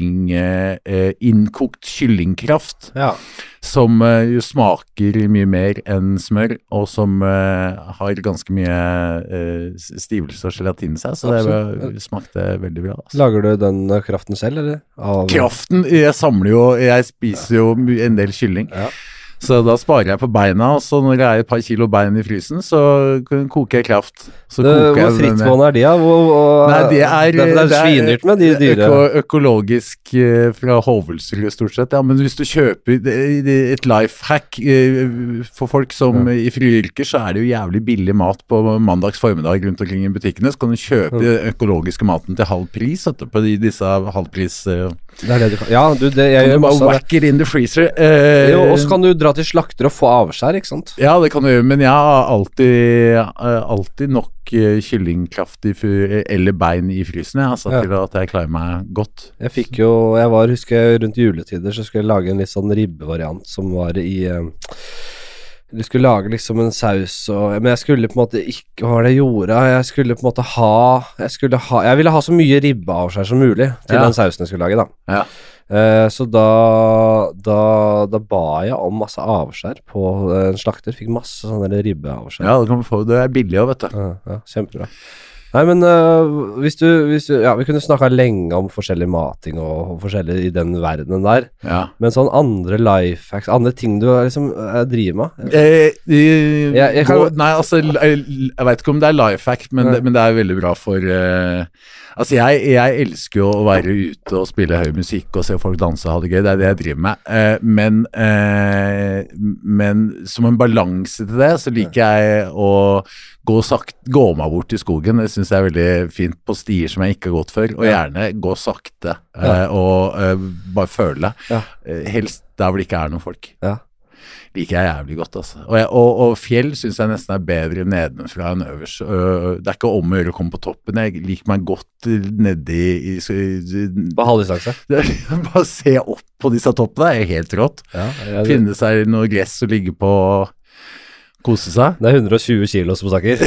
innkokt kyllingkraft, som jo smaker mye mer enn smør, og som har ganske mye stivelse og gelatin i seg, så det smakte veldig bra. Altså. Lager du den kraften selv, eller? Kraften? Jeg spiser jo en del kylling. Så da sparer jeg på beina, og så når det er et par kilo bein i frysen, så koker jeg kraft. Hvor frittgående de? Nei, det er svindyrt med de dyre. Økologisk fra Hovelsrud stort sett, ja, men hvis du kjøper et lifehack for folk som i friyrker, så er det jo jævlig billig mat på mandags formiddag rundt omkring i butikkene, så kan du kjøpe økologiske maten til halv pris, på disse halvpris... Det er det du kan. Ja, du, det jeg gjør masse. Kan du bare whack it in the freezer. Jo, og så kan du dra til slakter og få avskjær, ikke sant? Ja, det kan du gjøre, men jeg har alltid nok kyllingkraft eller bein i frysen, til at jeg klarer meg godt. Husker jeg rundt juletider, så skulle jeg lage en litt sånn ribbevariant som var i... Du skulle lage liksom en saus, men jeg skulle på en måte ikke, hva var det jeg gjorde? Jeg skulle på en måte jeg ville ha så mye ribbeavskjær som mulig til den sausen jeg skulle lage da. Ja. Så da ba jeg om masse avskjær på en slakter, fikk masse sånne ribbeavskjær. Ja, det er billig også, vet du. Ja, kjempebra. Nei, men hvis du vi kunne snakket lenge om forskjellig mating og forskjellig i den verdenen der, men sånn andre lifehacks, andre ting du liksom driver med? Nei, altså, jeg vet ikke om det er lifehack, men det er veldig bra for... Altså, jeg elsker jo å være ute og spille høy musikk og se folk danse og ha det gøy, det er det jeg driver med. Men som en balanse til det, så liker jeg å gå meg bort i skogen. Det synes jeg er veldig fint på stier som jeg ikke har gått før, og gjerne gå sakte og bare føle. Helst der hvor det ikke er noen folk. Liker jeg jævlig godt, altså. Og fjell synes jeg nesten er bedre nedenfra enn øverst. Det er ikke om å gjøre å komme på toppen. Jeg liker meg godt nedi på halvdistanse. Bare se opp på disse toppene, det er helt rått. Finne seg noe gress og ligge på kose seg. Det er 120 kilo som snakker.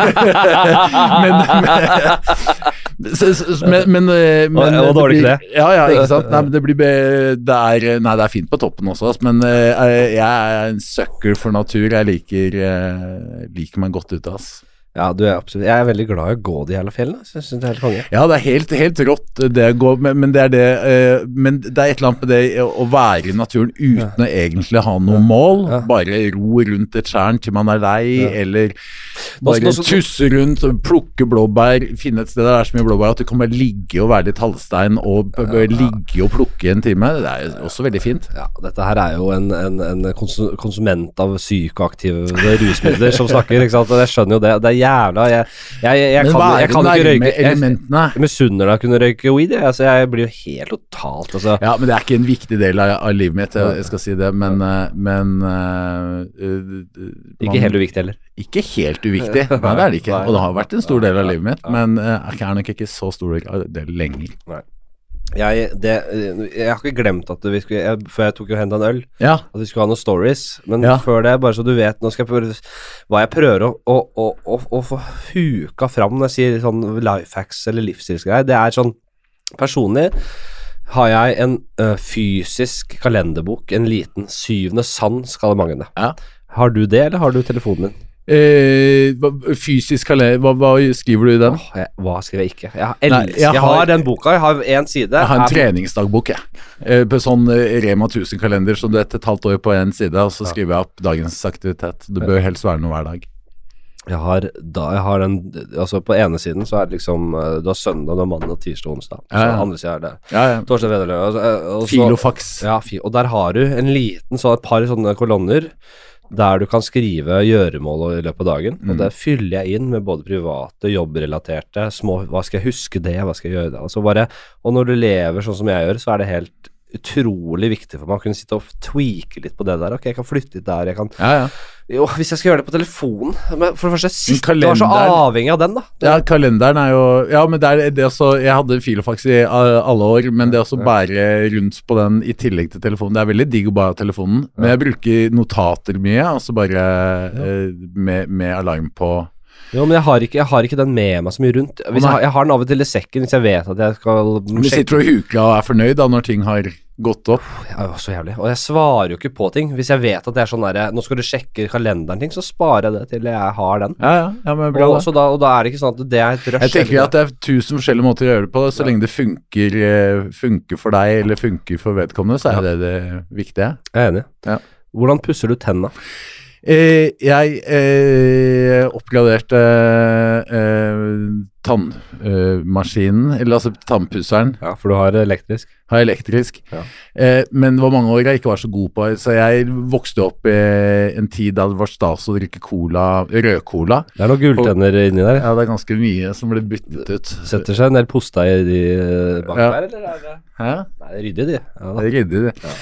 men var dårlig ikke det? Ja, ikke sant? Nei, men det er fint på toppen også, men jeg er en sucker for natur. Jeg liker meg godt ute, ass. Ja, jeg er veldig glad i å gå de hele fjellene. Jeg synes det er helt konge. Ja, det er helt rått det å gå, men det er men det er et eller annet med det å være i naturen uten å egentlig ha noe mål, bare ro rundt et skjern til man er lei, eller bare tusse rundt, plukke blåbær, finne et sted der det er så mye blåbær at du kan bare ligge og være litt halvstein og ligge og plukke en time. Det er også veldig fint. Ja, dette her er jo en konsument av psykoaktive rusmidler som snakker, ikke sant? Jeg skjønner jo det. Det er jævla jeg kan ikke røyke elementene. Jeg misunner deg å kunne røyke weed, altså jeg blir jo helt totalt altså. Ja, men det er ikke en viktig del av livet mitt, jeg skal si det, men ikke helt uviktig heller. Ikke helt uviktig, nei det er det ikke, og det har vært en stor del av livet mitt, men jeg er nok ikke så stor del lenger. Nei. Jeg har ikke glemt at før jeg tok jo hentet en øl, at vi skulle ha noen stories, men før det, bare så du vet, nå skal jeg prøve hva jeg prøver å få huka fram når jeg sier sånn lifehacks eller livsstilsgreier. Det er sånn, personlig har jeg en fysisk kalenderbok, en liten 7. sand skalamangen. Har du det, eller har du telefonen min? Fysisk kalender, hva skriver du i den? Hva skriver jeg ikke? Jeg har den boka, jeg har en side. Jeg har en treningsdagbok, på sånn Rema 1000 kalender, så det er et halvt år på en side, og så skriver jeg opp dagens aktivitet. Det bør helst være noe hver dag. Jeg har den, altså på ene siden så er det liksom, du har søndag, du har mandag, tirsdag, onsdag. Så andre siden er det torsdag, fredag, Filofax. Og der har du en liten, så et par sånne kolonner. der du kan skrive gjøremål i løpet av dagen, og det fyller jeg inn med både private, jobbrelaterte, små, hva skal jeg huske det, hva skal jeg gjøre det, altså bare, og når du lever sånn som jeg gjør, så det helt utrolig viktig for meg å kunne sitte og tweake litt på det der, ok, jeg kan flytte litt der, jeg kan, jo, hvis jeg skal gjøre det på telefonen, men for det første, du var så avhengig av den da. Ja, kalenderen jo, ja, men det også, jeg hadde filofax i alle år, men det også bære rundt på den i tillegg til telefonen, det veldig digg å bare ha telefonen, men jeg bruker notater mye, altså bare med alarm på. Jo, men jeg har ikke den med meg så mye rundt. Jeg har den av og til i sekken hvis jeg vet at jeg skal sjekke. Du sitter og hukler og fornøyd da når ting har gått opp. Ja, så jævlig. Og jeg svarer jo ikke på ting. Hvis jeg vet at det sånn der, nå skal du sjekke kalenderen ting, så sparer jeg det til jeg har den. Ja, men bra og da det ikke sånn at det et rush. Jeg tenker at det 1000 forskjellige måter å gjøre det på, så lenge det funker for deg, eller funker for vedkommende, så det viktige. Jeg enig. Ja. Hvordan pusser du tennene? Jeg oppgraderte tannmaskinen, eller altså tannpusseren. Ja, for du har elektrisk. Har elektrisk. Ja. Men det var mange år jeg ikke var så god på, så jeg vokste opp i en tid da det var stas å drikke rødcola. Det noen gulltenner inni der. Ja, det ganske mye som ble byttet ut. Setter seg en del posta i de bak der, eller det? Hæ? Nei, det ryddig de. Ja, det ryddig de. Ja.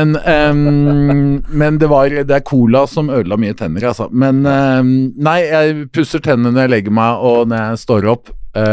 Men det cola som ødela mye tenner, altså. Men nei, jeg pusser tennene når jeg legger meg og når jeg står opp.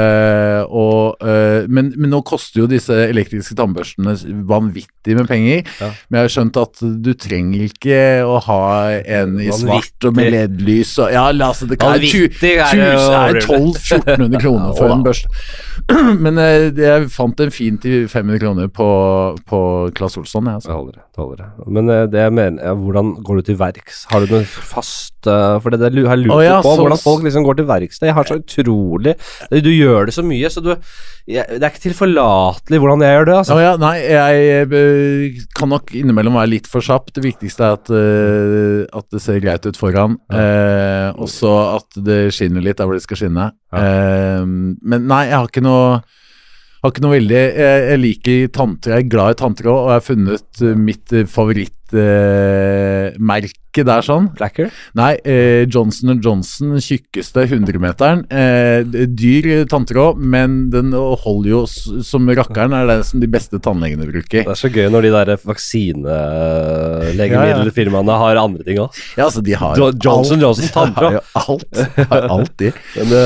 Men nå koster jo disse elektriske tannbørstene vanvittig med penger, men jeg har skjønt at du trenger ikke å ha en i svart og med LED-lys og, ja, altså det kan 1200-1400 kroner for en børst, men jeg fant en fin til 500 kroner på Claes Olsson. Det holder det. Men det jeg mener, hvordan går du til verks? Har du noe fast, for det har jeg lurt på, hvordan folk liksom går til verks? Jeg har så utrolig, du gjør det så mye, så det ikke tilforlatelig hvordan jeg gjør det, altså. Nei, jeg kan nok innimellom være litt for kjapp. Det viktigste at det ser greit ut foran, og så at det skinner litt der hvor det skal skinne. Men nei, jeg har ikke noe veldig, jeg liker tanntråd, jeg glad i tanntråd, og jeg har funnet mitt favorittmerke der sånn. Blacker? Nei, Johnson & Johnson, tjukkeste 100-meteren, dyr tanntråd, men den holder jo som rakkeren, det som de beste tannlegene bruker. Det så gøy når de der vaksineleggemiddelfirmaene har andre ting også. Ja, altså de har Johnson & Johnson tanntråd. Alt de. Men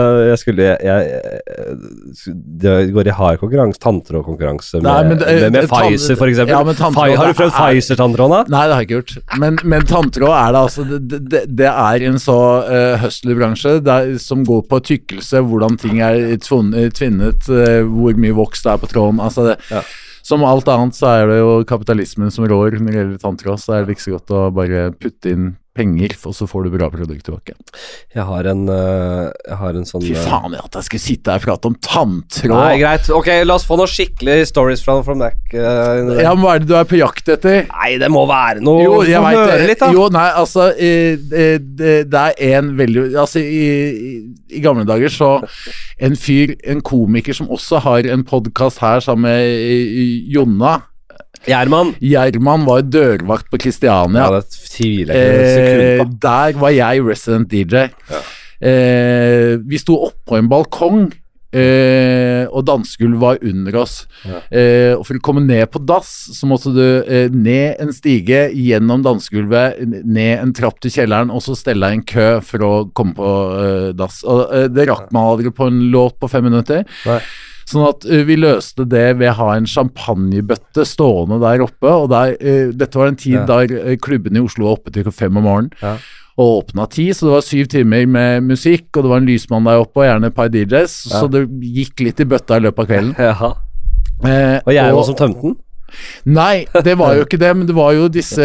det går i hard konkurranse, tanntrådkonkurranse med Pfizer for eksempel. Ja, har du prøvd Pfizer-tanntråd da? Nei, det har jeg ikke gjort. Men tanntråd det altså, det en så hustler-bransje som går på tykkelse, hvordan ting tvinnet, hvor mye voks det på tråden, altså som alt annet så det jo kapitalismen som rår når det gjelder tanntråd, så det ikke så godt å bare putte inn penger, og så får du bra produkt tilbake. Jeg har en sånn... Fy faen, at jeg skulle sitte her og prate om tanntråd. Nei, greit. Ok, la oss få noen skikkelige stories fra Mac. Ja, men hva det du på jakt etter? Nei, det må være noe. Jo, jeg vet høre litt da. Jo, nei, altså, det en veldig... Altså, i gamle dager så en komiker som også har en podcast her sammen med Jonna, Gjerman var dørvakt på Kristiania. Ja, det tviler jeg ikke sekund på. Der var jeg resident DJ. Ja. Vi sto opp på en balkong, og dansegulvet var under oss. Ja. Og for å komme ned på dass, så måtte du ned en stige, gjennom dansegulvet, ned en trapp til kjelleren, og så stelle en kø for å komme på dass. Og det rakk man aldri på en låt på 5 minutter. Nei. Sånn at vi løste det ved å ha en champagnebøtte stående der oppe, og dette var en tid da klubben i Oslo var oppe til 5 om morgenen, og åpnet 10, så det var 7 timer med musikk, og det var en lysmann der oppe, og gjerne et par DJs, så det gikk litt i bøtta i løpet av kvelden. Og jeg var som tømte den? Nei, det var jo ikke det, men det var jo disse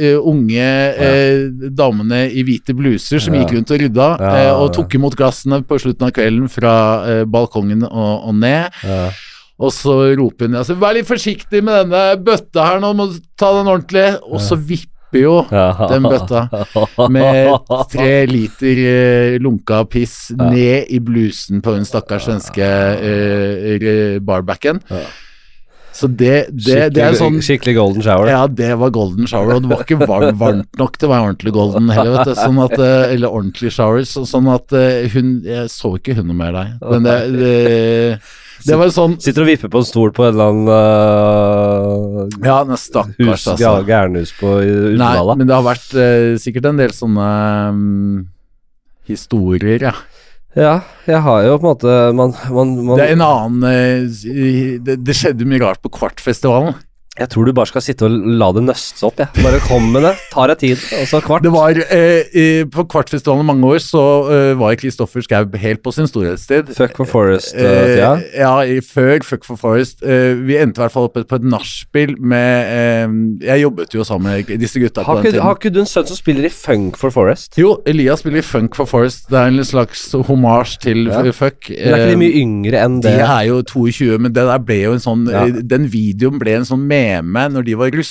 unge damene i hvite bluser som gikk rundt og rydda, og tok imot glassene på slutten av kvelden fra balkongen og ned. Og så roper hun, altså, vær litt forsiktig med denne bøtta her nå, må du ta den ordentlig, og så vipper jo den bøtta med 3 liter lunka piss ned i blusen på en stakkars svenske barbacken. Så det er sånn skikkelig golden shower. Ja, det var golden shower, og det var ikke varmt nok til å være ordentlig golden heller, vet du. Sånn at, eller ordentlig showers, sånn at jeg så ikke hun noe mer der. Men det var sånn sitter og vipper på en stol på en eller annen ja, stakkars gærnhus på Uddevalla. Nei, men det har vært sikkert en del sånne historier, ja. Ja, jeg har jo på en måte Det er en annen det skjedde mye rart på Kvartfestivalen. Jeg tror du bare skal sitte og la det nøstes opp, Bare kom med det, tar deg tid, og så Kvart. Det var, på Kvartfestivalen i mange år, så var Kristoffer Schau helt på sin storhetstid. Fuck for Forest-tida? Ja, før Fuck for Forest. Vi endte i hvert fall opp på et nachspiel med, jeg jobbet jo sammen med disse gutta på den tiden. Har ikke du en sønn som spiller i Funk for Forest? Jo, Elias spiller i Funk for Forest. Det er en slags homage til Fuck. Men er ikke de mye yngre enn det? De er jo 22, men det der ble jo en sånn, den videoen ble en sånn med når de var russ.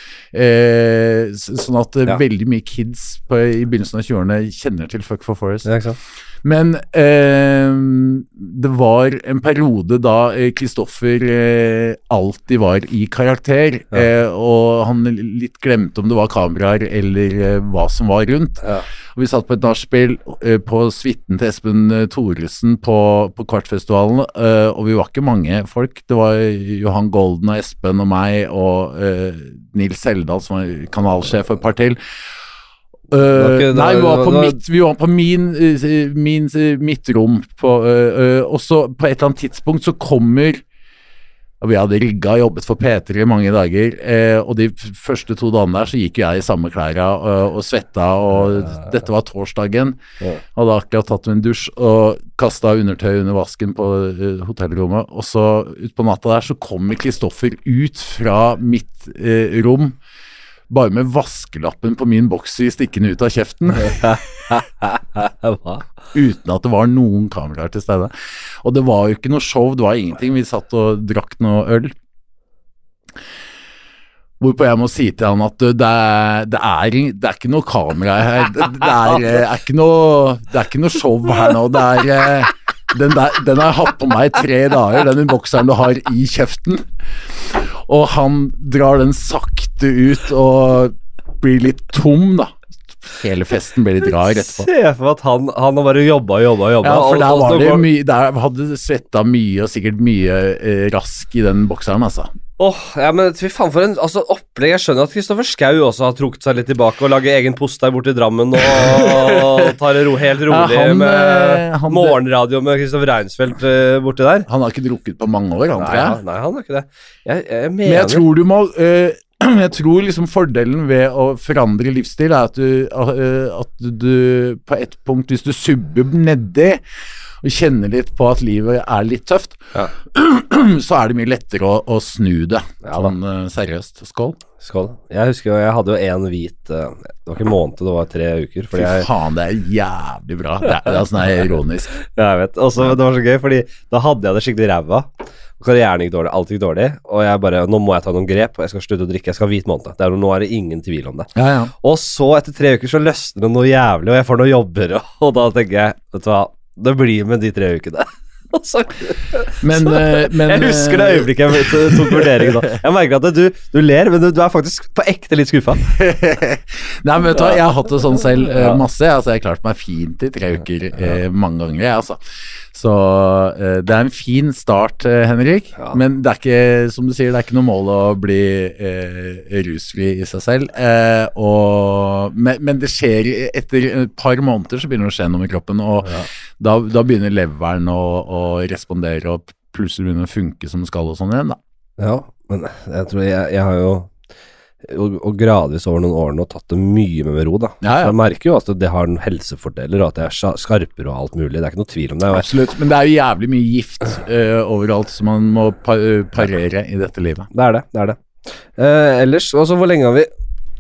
Sånn at veldig mye kids i begynnelsen av 20-årene kjenner til Fuck for Forest. Ja, ikke sant? Men det var en periode da Kristoffer alltid var i karakter, og han litt glemte om det var kameraer eller hva som var rundt. Og vi satt på et nachspiel på suiten til Espen Thoresen på Kvartfestivalen, og vi var ikke mange folk. Det var Johan Golden og Espen og meg og Nils Seldal som var kanalsjef for et par til. Nei, vi var på mitt rom og så på et eller annet tidspunkt så kommer og vi hadde rigget og jobbet for P3 i mange dager, og de første 2 dagene der så gikk jo jeg i samme klær og svetta, og dette var torsdagen, og da akkurat tatt en dusj og kastet undertøy under vasken på hotellrommet, og så ut på natta der så kommer Kristoffer ut fra mitt rom, bare med vaskelappen på min bokser stikkende ut av kjeften. Uten at det var noen kameraer til stede. Og det var jo ikke noe show, det var ingenting. Vi satt og drakk noe øl. Hvorpå jeg må si til han at det er ikke noe kamera her. Det er ikke noe show her nå. Den har jeg hatt på meg i 3 dager, den bokseren du har i kjeften. Og han drar den sakte ut og blir litt tom da. Hele festen ble litt rar etterpå. Se for at han har bare jobbet. Ja, for der var det mye, der hadde svettet mye og sikkert mye rask i den bokseren, altså. Ja, men fy faen for en opplegg. Jeg skjønner at Kristoffer Schau også har trukket seg litt tilbake og lager egen post der borte i Drammen og tar det helt rolig med morgenradio med Kristoffer Reinsfeldt borte der. Han har ikke drukket på mange år, tror jeg. Nei, han har ikke det. Jeg mener... Men jeg tror du må... jeg tror liksom fordelen ved å forandre livsstil er at du på et punkt, hvis du subber nedi og kjenner litt på at livet er litt tøft, så er det mye lettere å snu det. Sånn seriøst. Skål. Jeg husker jeg hadde jo en hvit, det var ikke en måned, det var 3 uker. Fy faen, det er jævlig bra. Det er sånn ironisk. Ja, jeg vet. Også, det var så gøy, fordi da hadde jeg det skikkelig ræva. Karrieren gikk dårlig, alt gikk dårlig, og jeg bare, nå må jeg ta noen grep, og jeg skal slutte å drikke, jeg skal ha hvit måned. Nå er det ingen tvil om det. Og så etter 3 uker så løsner det noe jævlig, og jeg får noen jobber, og da tenker jeg, vet du hva, det blir med de 3 ukene. Men jeg husker det øyeblikket jeg tok vurderingen da. Jeg merker at du ler, men du er faktisk på ekte litt skuffa. Nei, men vet du hva, jeg har hatt det sånn selv masse, altså jeg har klart meg fint i 3 uker mange ganger, altså. Så det er en fin start, Henrik, men det er ikke, som du sier, det er ikke noe mål å bli rusfri i seg selv, men det skjer etter et par måneder så begynner det å skje noe med kroppen, og da begynner leveren å respondere, og plutselig begynner å funke som det skal og sånn igjen da. Ja, men jeg tror jeg har jo og gradvis over noen årene og tatt det mye med ro da. Jeg merker jo at det har en helsefordeler og at det er skarpere og alt mulig, det er ikke noe tvil om det. Absolutt, men det er jo jævlig mye gift overalt som man må parere i dette livet. Det er det. Ellers, også hvor lenge har vi?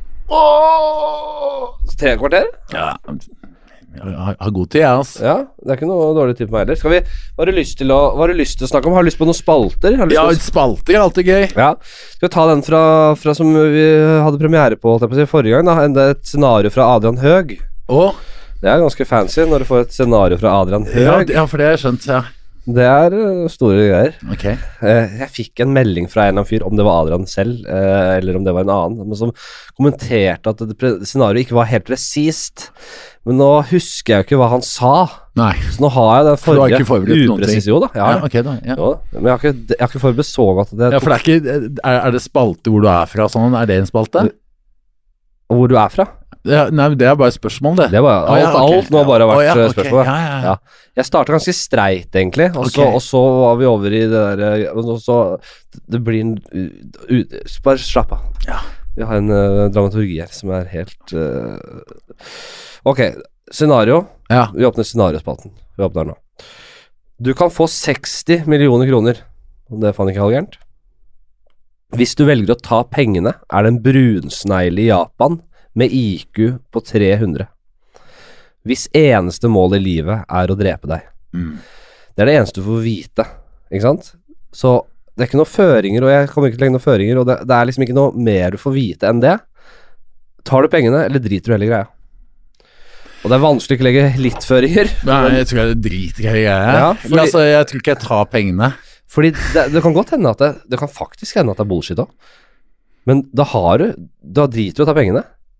3 kvarter? Ja, jeg har god tid, altså. Ja, det er ikke noe dårlig tid på meg heller. Hva har du lyst til å snakke om? Har du lyst på noen spalter? Ja, spalter er alltid gøy. Ja, skal vi ta den fra som vi hadde premiere på, forrige gang da, et scenario fra Adrian Høeg. Det er ganske fancy når du får et scenario fra Adrian Høeg. Ja, for det har jeg skjønt, ja. Det store greier. Ok. Jeg fikk en melding fra en eller annen fyr, om det var Adrian selv, eller om det var en annen, men som kommenterte at scenarioet ikke var helt presist. Men nå husker jeg jo ikke hva han sa. Nei. Så nå har jeg den Du har ikke forberedt noen ting? upresis, jo da. Ja, ok da. Ja. Jo, men jeg har ikke forberedt så godt at det Ja, for det ikke, er det spalte hvor du er fra sånn? Er det en spalte? Og hvor du er fra. Ja, nei, det er bare spørsmål, det. Det var, alt nå har bare vært spørsmål. Ja. Jeg startet ganske streit egentlig, og så var vi over i det der, og så det blir bare slapp av. Ja. Vi har en dramaturgi her som helt ok, scenario. Ja. Vi åpner scenariospalten. Vi åpner nå. Du kan få 60 millioner kroner, om det faen ikke halvgærent. Hvis du velger å ta pengene, det en brunsnegle i Japan med IQ på 300. Hvis eneste mål i livet å drepe deg. Det det eneste du får vite, ikke sant? Så det ikke noen føringer, og jeg kommer ikke til å legge noen føringer, og det liksom ikke noe mer du får vite enn det. Tar du pengene, eller driter du hele greia? Og det vanskelig ikke å legge litt føringer. Nei, jeg tror jeg driter i greia. Ja, Men altså, jeg tror ikke jeg tar pengene. Fordi det kan godt hende at det kan faktisk hende at det bullshit også. Men da driter du å ta pengene.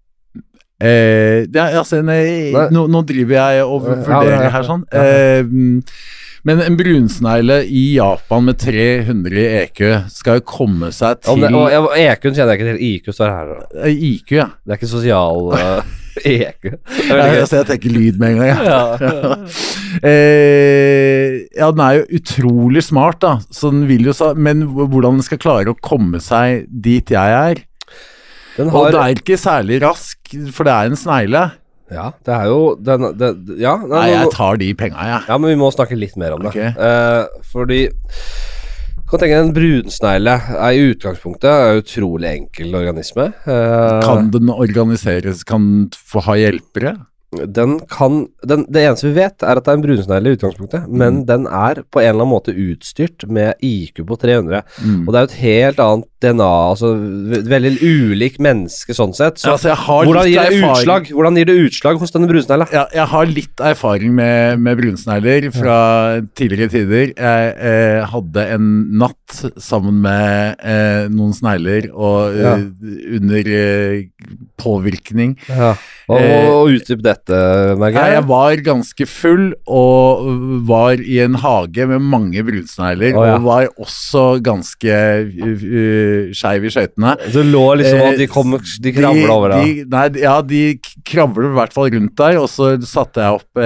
Ja, altså, nå driver jeg og vurderer her sånn. Men en brunsnegle i Japan med 300 i EQ skal jo komme seg til EQ-en kjenner jeg ikke til. IQ står her. IQ, ja. Det ikke sosial EQ. Jeg tenker lyd med en gang. Ja, den jo utrolig smart, da. Så den vil jo men hvordan den skal klare å komme seg dit jeg Og det ikke særlig rask, for det en snegle. Ja, det jo Nei, jeg tar de pengene, jeg. Ja, men vi må snakke litt mer om det. Fordi kan tenke en brunsnegle i utgangspunktet utrolig enkel organisme. Kan den organiseres? Kan den få ha hjelpere? Det eneste vi vet at det en brunsnegle i utgangspunktet, men den på en eller annen måte utstyrt med IQ på 300, og det jo et helt annet DNA, altså veldig ulik menneske sånn sett, så altså, hvordan gir det utslag hos denne brunsnegla? Ja, jeg har litt erfaring med brunsnegler fra tidligere tider. Jeg hadde en natt sammen med noen snegler og under påvirkning. Ja. Og utdyp dette, merker jeg. Jeg var ganske full og var i en hage med mange brunsnegler, og var også ganske skeiv i skøytene. Du lå liksom og de kravler over deg? De kravler i hvert fall rundt der, og så satte jeg opp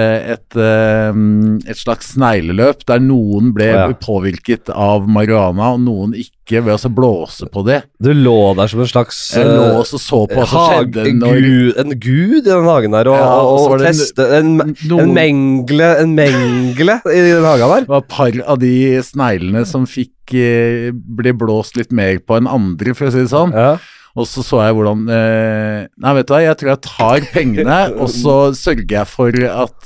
et slags snegleløp der noen ble påvirket av marihuana, og noen ikke ved å blåse på det. Du lå der som en slags jeg lå og så på hva som skjedde en gud i den hagen der, og teste en mengle i den hagen der. Det var et par av de sneglene som ble blåst litt mer på enn andre, for å si det sånn. Og så jeg hvordan nei, vet du hva, jeg tror jeg tar pengene, og så sørger jeg for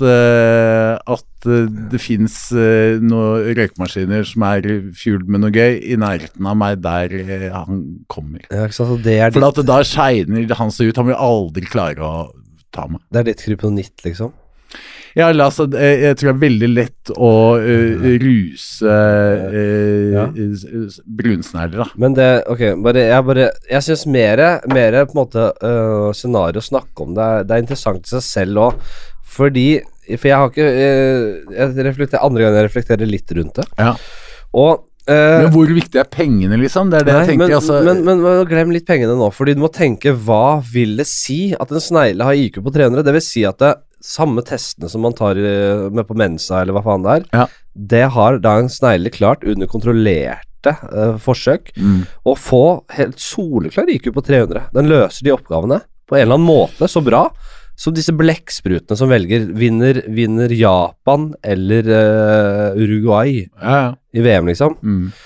at det finnes noen røykmaskiner som fueled med noe gøy i nærheten av meg der han kommer. Ja, ikke sant, så for at da skjeiner han seg ut, han vil aldri klare å ta meg. Det ditt kryptonitt, liksom? Ja, altså, jeg tror det veldig lett å ruse brunsnegler, da. Men det, ok, jeg synes mer på en måte scenario å snakke om det interessant i seg selv også, for jeg har ikke andre gang jeg reflekterer litt rundt det. Ja. Men hvor viktig pengene, liksom? Det det jeg tenker. Men glem litt pengene nå, fordi du må tenke, hva vil det si at en snegle har IQ på 300? Det vil si at samme testene som man tar med på Mensa, eller hva faen det har da en snegle klart under kontrollerte forsøk å få helt soleklar IQ på 300. Den løser de oppgavene på en eller annen måte så bra som disse blekksprutene som vinner Japan eller Uruguay i VM, liksom.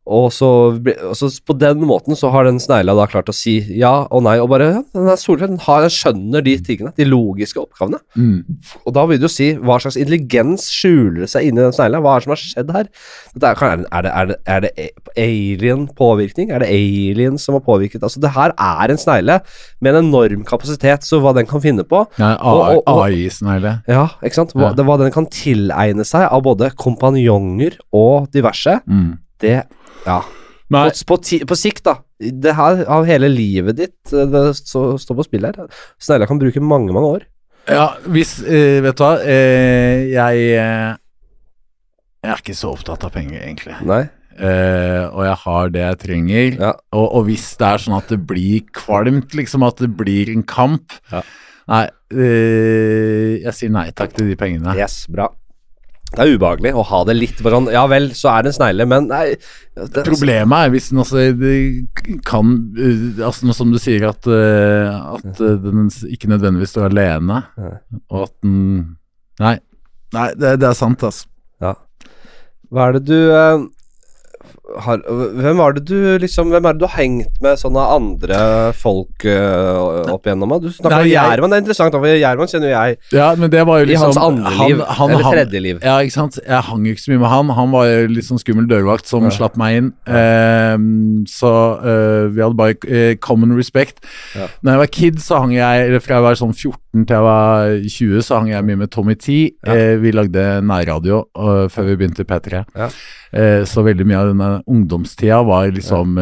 og så på den måten så har den snegla da klart å si ja og nei, og bare, ja, den er solid, den skjønner de tingene, de logiske oppgavene. Og da vil du si, hva slags intelligens skjuler seg inni den snegla? Hva er det som har skjedd her? Er det alien-påvirkning? Er det aliens som har påvirket? Altså, det her er en snegle med en enorm kapasitet, så hva den kan finne på. Ja, AI-snegle. Ja, ikke sant? Hva den kan tilegne seg av både kompanjonger og diverse. Det, ja. På sikt da, det her av hele livet ditt, det står på spill her. Snegla kan bruke mange, mange år. Ja, vet du hva, jeg er ikke så opptatt av penger, egentlig. Nei. Og jeg har det jeg trenger, og hvis det er sånn at det blir kvalmt, liksom at det blir en kamp, nei, jeg sier nei takk til de pengene. Yes, bra. Det er ubehagelig å ha det litt på sånn, ja vel, så er det en snegle, men nei. Problemet er hvis den altså kan, altså som du sier at den ikke nødvendigvis står alene, og at den, nei, det er sant, altså. Ja. Hva er det du... hvem er det du har hengt med sånne andre folk opp igjennom? Du snakker om Gjerman, det er interessant, for Gjerman kjenner jo jeg. Ja, men det var jo liksom i hans andre liv, eller tredje liv. Ja, ikke sant? Jeg hang ikke så mye med han var jo litt sånn skummel dørvakt som slapp meg inn. Så vi hadde bare common respect. Når jeg var kid, så hang jeg, eller fra jeg var sånn 14 til jeg var 20, så hang jeg mye med Tommy T. Vi lagde nærradio før vi begynte i P3. Så veldig mye av denne ungdomstida var liksom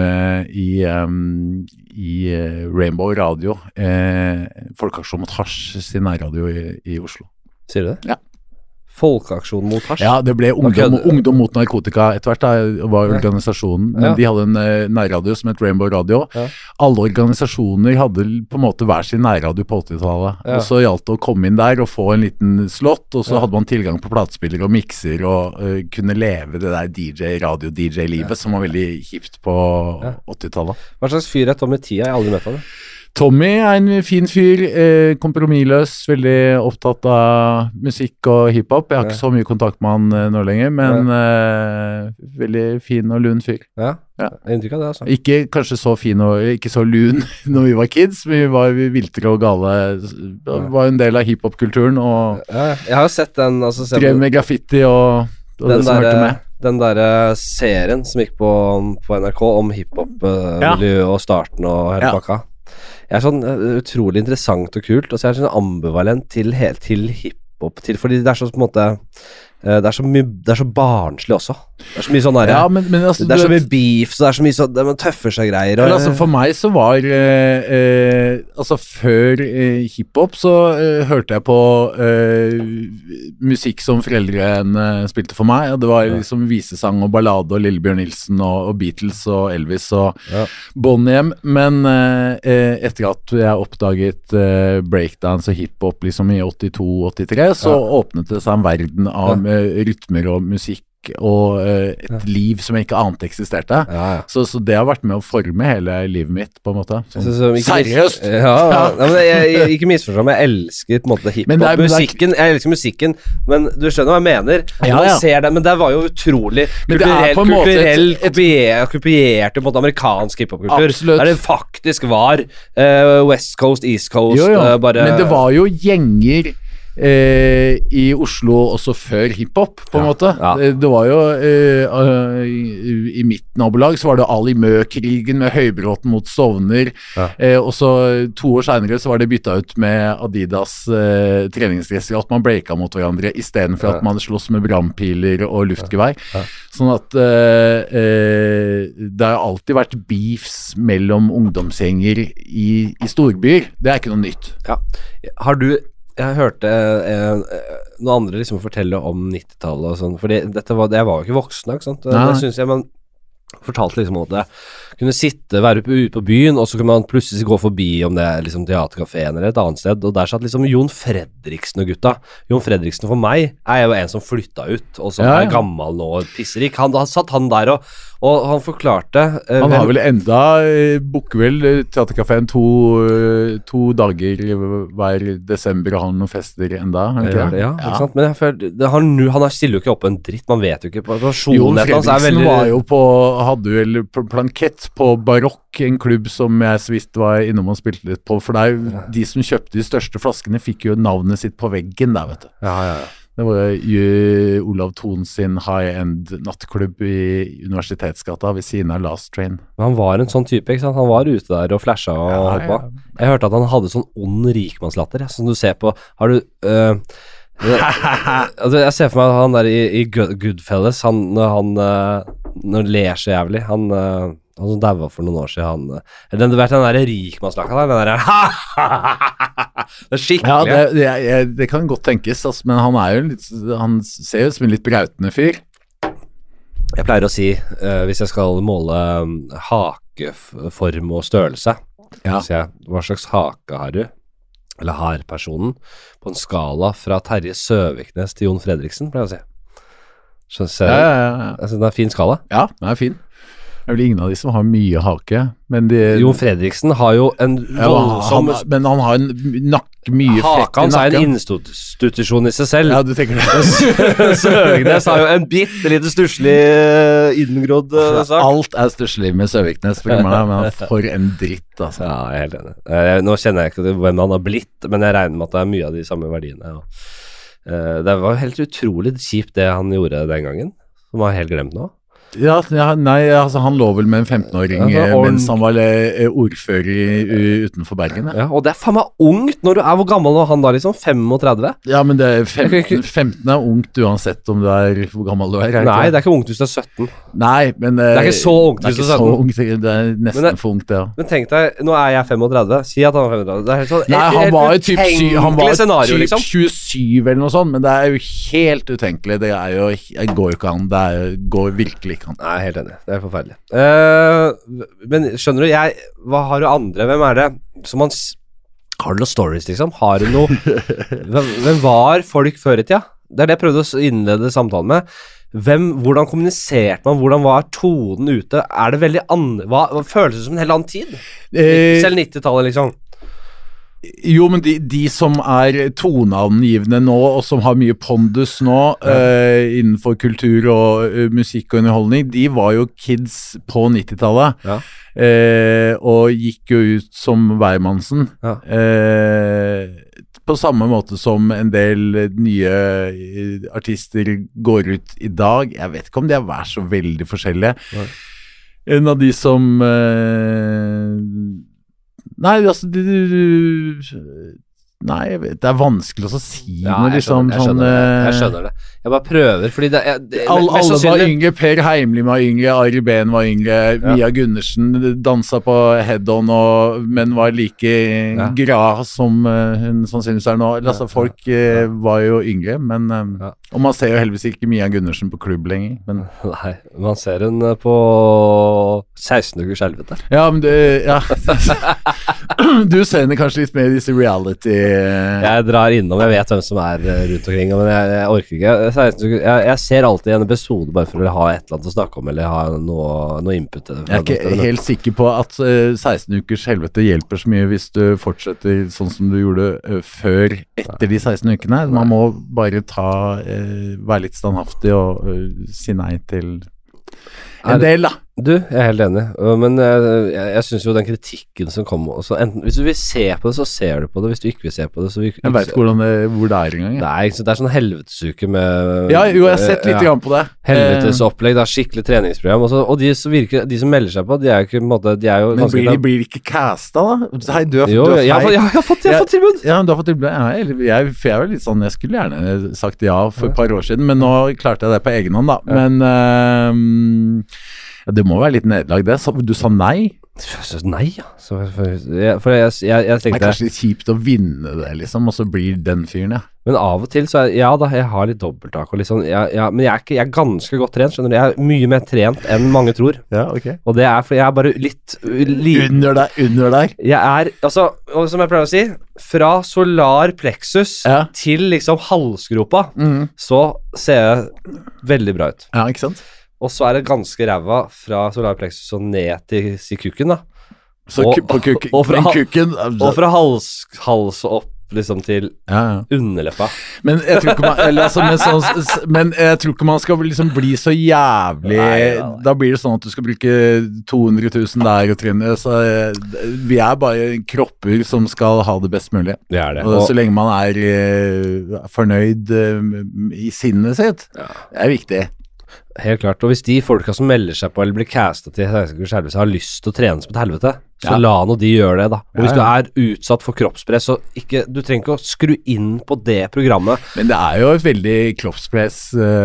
i Rainbow Radio, Folkeaksjon mot hasj sin nærradio i Oslo. Sier du det? Ja. Folkeaksjon mot hasj? Ja, det ble ungdom mot narkotika etter hvert, da var organisasjonen, men de hadde en nærradio som het Rainbow Radio. Alle organisasjoner hadde på en måte hver sin nærradio på 80-tallet, og så gjaldt det å komme inn der og få en liten slott, og så hadde man tilgang på platespiller og mixer og kunne leve det der radio-DJ-livet som var veldig hipt på 80-tallet. Hva slags fyr er Tommy T? Jeg har aldri møtt han. Tommy er en fin fyr, kompromissløs, veldig opptatt av musikk og hiphop. Jeg har ikke så mye kontakt med han nå lenger, men veldig fin og lun fyr. Ja, jeg har inntrykk av det, altså. Ikke kanskje så fin og ikke så lun når vi var kids, vi var viltre og gale. Det var en del av hiphop-kulturen, og jeg har jo sett den, altså, drev med graffiti og det som hørte med. Den der serien som gikk på NRK om hiphop-miljø og starten og hele pakka. Jeg er sånn utrolig interessant og kult, og så er jeg sånn ambivalent til hiphop, fordi det er så på en måte det er så barnslig også. Det er så mye sånn der, altså, det er så mye beef, så det er så mye sånn, det tøffer seg greier. Men altså, for meg så var altså før hiphop så hørte jeg på musikk som foreldrene spilte for meg, og det var liksom visesang og ballade og Lillebjørn Nilsen og Beatles og Elvis og Bonham, men etter at jeg oppdaget breakdance og hiphop liksom i 82-83, så åpnet det seg en verden av rytmer og musikk og et liv som jeg ikke ante eksisterte. Så det har vært med å forme hele livet mitt på en måte. Seriøst! Ikke misforstå, men jeg elsker på en måte hiphop. Musikken, jeg elsker musikken, men du skjønner hva jeg mener. Man ser det, men det var jo utrolig kulturell kopiert på en måte amerikansk hiphop-kultur. Der det faktisk var West Coast, East Coast. Men det var jo gjenger i Oslo også før hiphop på en måte. Det var jo i mitt nabolag så var det Ali Mø-krigen med Høybråten mot Stovner, og så 2 år senere så var det byttet ut med Adidas treningsdresser, at man breaka mot hverandre i stedet for at man slåss med brannpiler og luftgevær. Sånn at det har alltid vært beefs mellom ungdomsgjenger i storbyer. Det er ikke noe nytt. Jeg hørte noen andre liksom fortelle om 90-tallet og sånn, fordi jeg var jo ikke voksen, ikke sant? Det synes jeg man fortalte liksom at kunne være ute på byen, og så kunne man plutselig gå forbi om det liksom teaterkaféen eller et annet sted, og der satt liksom Jon Fredriksen og gutta. Jon Fredriksen for meg jo en som flytta ut, og som gammel nå og pisserik. Han satt han der, og han forklarte han har vel enda booker vel teaterkaféen to dager hver desember og har noen fester enda. Ikke sant? Men jeg føler, han stiller jo ikke opp en dritt, man vet jo ikke på Jon Fredriksen var jo hadde vel plankett på Barokk, en klubb som jeg så visst var innom og spilte litt på, for det jo de som kjøpte de største flaskene fikk jo navnet sitt på veggen der, vet du. Ja. Det var Olav Thon sin high-end nattklubb i Universitetsgata ved siden av Last Train. Men han var en sånn type, ikke sant? Han var ute der og flasha og holdt på. Jeg hørte at han hadde sånn ond rikmannslatter, som du ser på. Har du altså jeg ser for meg han der i Goodfellas, når han ler så jævlig, han som daua for noen år siden, du vet den der rikmannslakka der, den der det skikkelig. Ja, det kan godt tenkes, altså, men han jo litt, han ser jo som en litt brautende fyr. Jeg pleier å si, hvis jeg skal måle hakeform og størrelse, så sier jeg, hva slags hake har du? Eller har personen på en skala fra Terje Søviknes til Jon Fredriksen, pleier jeg å si. Altså, det en fin skala. Ja, det fin. Det vel ingen av de som har mye hake, men Jon Fredriksen har jo en voldsom... men han har mye fett i nakken. Haken en institusjon i seg selv. Ja, du tenker det. Søviknes har jo en bittelite stusslig inngrodd sak. Alt stusslig med Søviknes, men for en dritt, altså. Ja, jeg helt enig. Nå kjenner jeg ikke hvem han har blitt, men jeg regner med at det mye av de samme verdiene. Det var jo helt utrolig kjipt det han gjorde den gangen, som var helt glemt nå. Ja, nei, altså han lå vel med en 15-åring mens han var ordfører utenfor Bergen. Ja, og det faen meg ungt når du hvor gammel var han da, liksom? 35? Ja, men 15 ungt uansett om du hvor gammel du Nei, det ikke ungt hvis du 17. Nei, men det ikke så ungt hvis du 17. Det nesten for ungt, ja. Men tenk deg, nå jeg 35, si at han var 35. Det helt sånn, nei, han var jo typ 27 eller noe sånt, men det jo helt utenkelig. Det går jo ikke an. Det går virkelig Nei, helt enig. Det forferdelig. Men skjønner du, hva har du andre? Hvem det som har du noen stories, liksom? Har du noe hvem var folk før i tida? Det det jeg prøvde å innlede samtalen med. Hvordan kommuniserte man? Hvordan var tonen ute? Det veldig hva føles det som en helt annen tid? Selv 90-tallet, liksom. Jo, men de som toneangivende nå, og som har mye pondus nå innenfor kultur og musikk og underholdning, de var jo kids på 90-tallet og gikk jo ut som hvermannsen på samme måte som en del nye artister går ut i dag. Jeg vet ikke om de vært så veldig forskjellige. En av de som nei, altså nei, jeg vet, det vanskelig å si noe, liksom. Jeg skjønner det. Jeg bare prøver, fordi alle var yngre, Per Heimly var yngre, Ari Behn var yngre, Mia Gundersen dansa på head-on, men var like grad som hun sannsynligvis nå. Altså, folk var jo yngre, men og man ser jo heldigvis ikke Mia Gundersen på klubb lenger. Men. Nei, man ser hun på 16 ukers helvete. Ja, men du ser henne kanskje litt mer i disse reality. Jeg drar innom, jeg vet hvem som rundt omkring, men jeg orker ikke. Jeg ser alltid en episode bare for å ha et eller annet å snakke om, eller ha noe input. Jeg ikke helt sikker på at 16 ukers helvete hjelper så mye hvis du fortsetter sånn som du gjorde før etter de 16 ukene. Man må bare være litt standhaftig og si nei til en del, da. Du, jeg helt enig, men jeg synes jo den kritikken som kommer også, hvis du vil se på det, så ser du på det. Hvis du ikke vil se på det, så jeg vet hvor det engang. Det sånn helvetesuke med ja, jo, jeg har sett litt grann på det. Helvetesopplegg, skikkelig treningsprogram og de som melder seg på, de jo ikke på en måte, men blir de ikke casta, da? Hei, du har jeg har fått tilbud. Ja, du har fått tilbud. Jeg var litt sånn, jeg skulle gjerne sagt ja for et par år siden, men nå klarte jeg det på egen hånd, da. Men det må være litt nederlag, det. Du sa nei? Nei, ja. For jeg Det er tenkte kanskje litt kjipt å vinne det, liksom, og så blir den fyren, ja. Men av og til så ja da, jeg har litt dobbelttak og litt sånn, men jeg er ganske godt trent, skjønner du. Jeg er mye mer trent enn mange tror. Ja, ok. Og det er fordi jeg er bare litt Under deg. Jeg er, altså, og som jeg pleier å si, fra solar plexus til liksom halsgropa, så ser jeg veldig bra ut. Ja, ikke sant? Og så er det ganske ræva fra solar plexus og ned til kukken da. Så på kukken, og fra hals og opp liksom til underleppa. Men jeg tror ikke man skal liksom bli så jævlig. Da blir det sånn at du skal bruke 200 000 der og trene. Så vi er bare kropper som skal ha det best mulig. Det er det. Og så lenge man er fornøyd i sinnet sitt, det er viktig. Helt klart, og hvis de folka som melder seg på eller blir castet til 16 ukers helvete har lyst til å trene som et helvete, så la nå de gjøre det da. Og hvis du er utsatt for kroppspress, så du trenger ikke å skru inn på det programmet. Men det er jo et veldig kroppspress.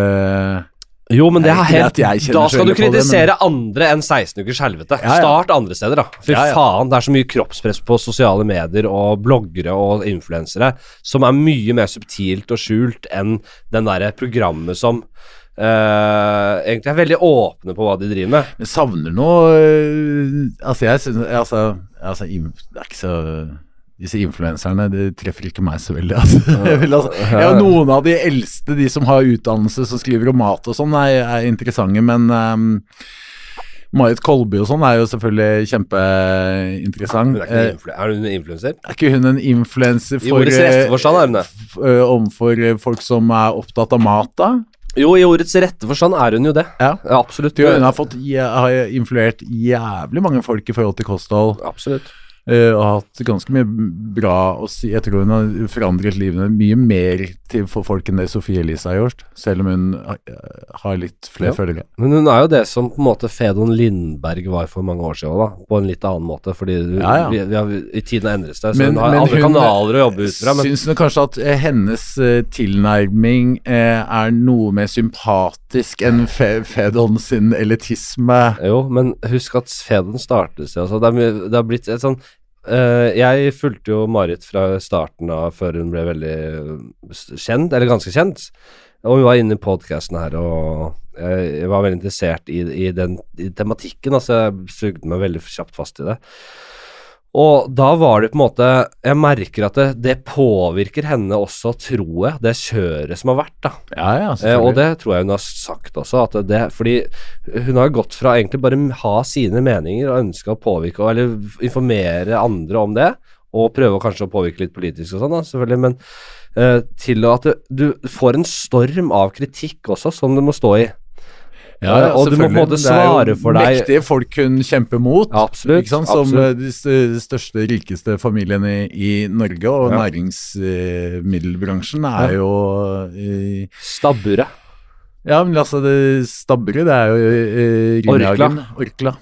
Jo, men det er helt, da skal du kritisere andre enn 16 ukers helvete. Start andre steder da. Fy faen, det er så mye kroppspress på sosiale medier og bloggere og influensere som er mye mer subtilt og skjult enn den der programmet som egentlig er veldig åpne på hva de driver med. Men savner noe altså jeg synes det er ikke så disse influenserne, det treffer ikke meg så veldig noen av de eldste, de som har utdannelse som skriver om mat og sånn er interessante, men Marit Kolby og sånn er jo selvfølgelig kjempeinteressant. Er hun en influenser? Er ikke hun en influenser I ordets rette forstand er hun det? Omfor folk som er opptatt av mat da? Jo, I ordets rette forstand er hun jo det. Ja absolutt. Hun har influert jævlig mange folk I forhold til kosthold. Absolutt. Og har hatt ganske mye bra å si. Jeg tror hun har forandret livene mye mer for folk enn det Sofie Elise har gjort, selv om hun har litt flere følgere. Men hun er jo det som på en måte Fedon Lindberg var for mange år siden da, på en litt annen måte, fordi I tiden endres det, så hun har andre kanaler å jobbe ut fra. Synes du kanskje at hennes tilnærming noe mer sympatisk enn Fedon sin elitisme? Jo, men husk at Fedon startet seg, altså. Det har blitt et sånn jeg fulgte jo Marit fra starten av før hun ble veldig kjent, eller ganske kjent, og hun var inne I podcasten her og jeg var veldig interessert I tematikken, altså jeg sugde meg veldig kjapt fast I det. Og da var det på en måte, jeg merker at det påvirker henne også, tror jeg, det kjøret som har vært da. Og det tror jeg hun har sagt også, at fordi hun har gått fra egentlig bare ha sine meninger og ønske å påvirke, eller informere andre om det, og prøve kanskje å påvirke litt politisk og sånn da, selvfølgelig, men til at du får en storm av kritikk også, som du må stå I. Og du må på en måte svare for deg. Mektige folk hun kjemper mot, absolutt, ikke sant? Som de største, rikeste familiene I Norge, og næringsmiddelbransjen jo Stabburet. Ja, men altså Stabburet, det jo Orkla.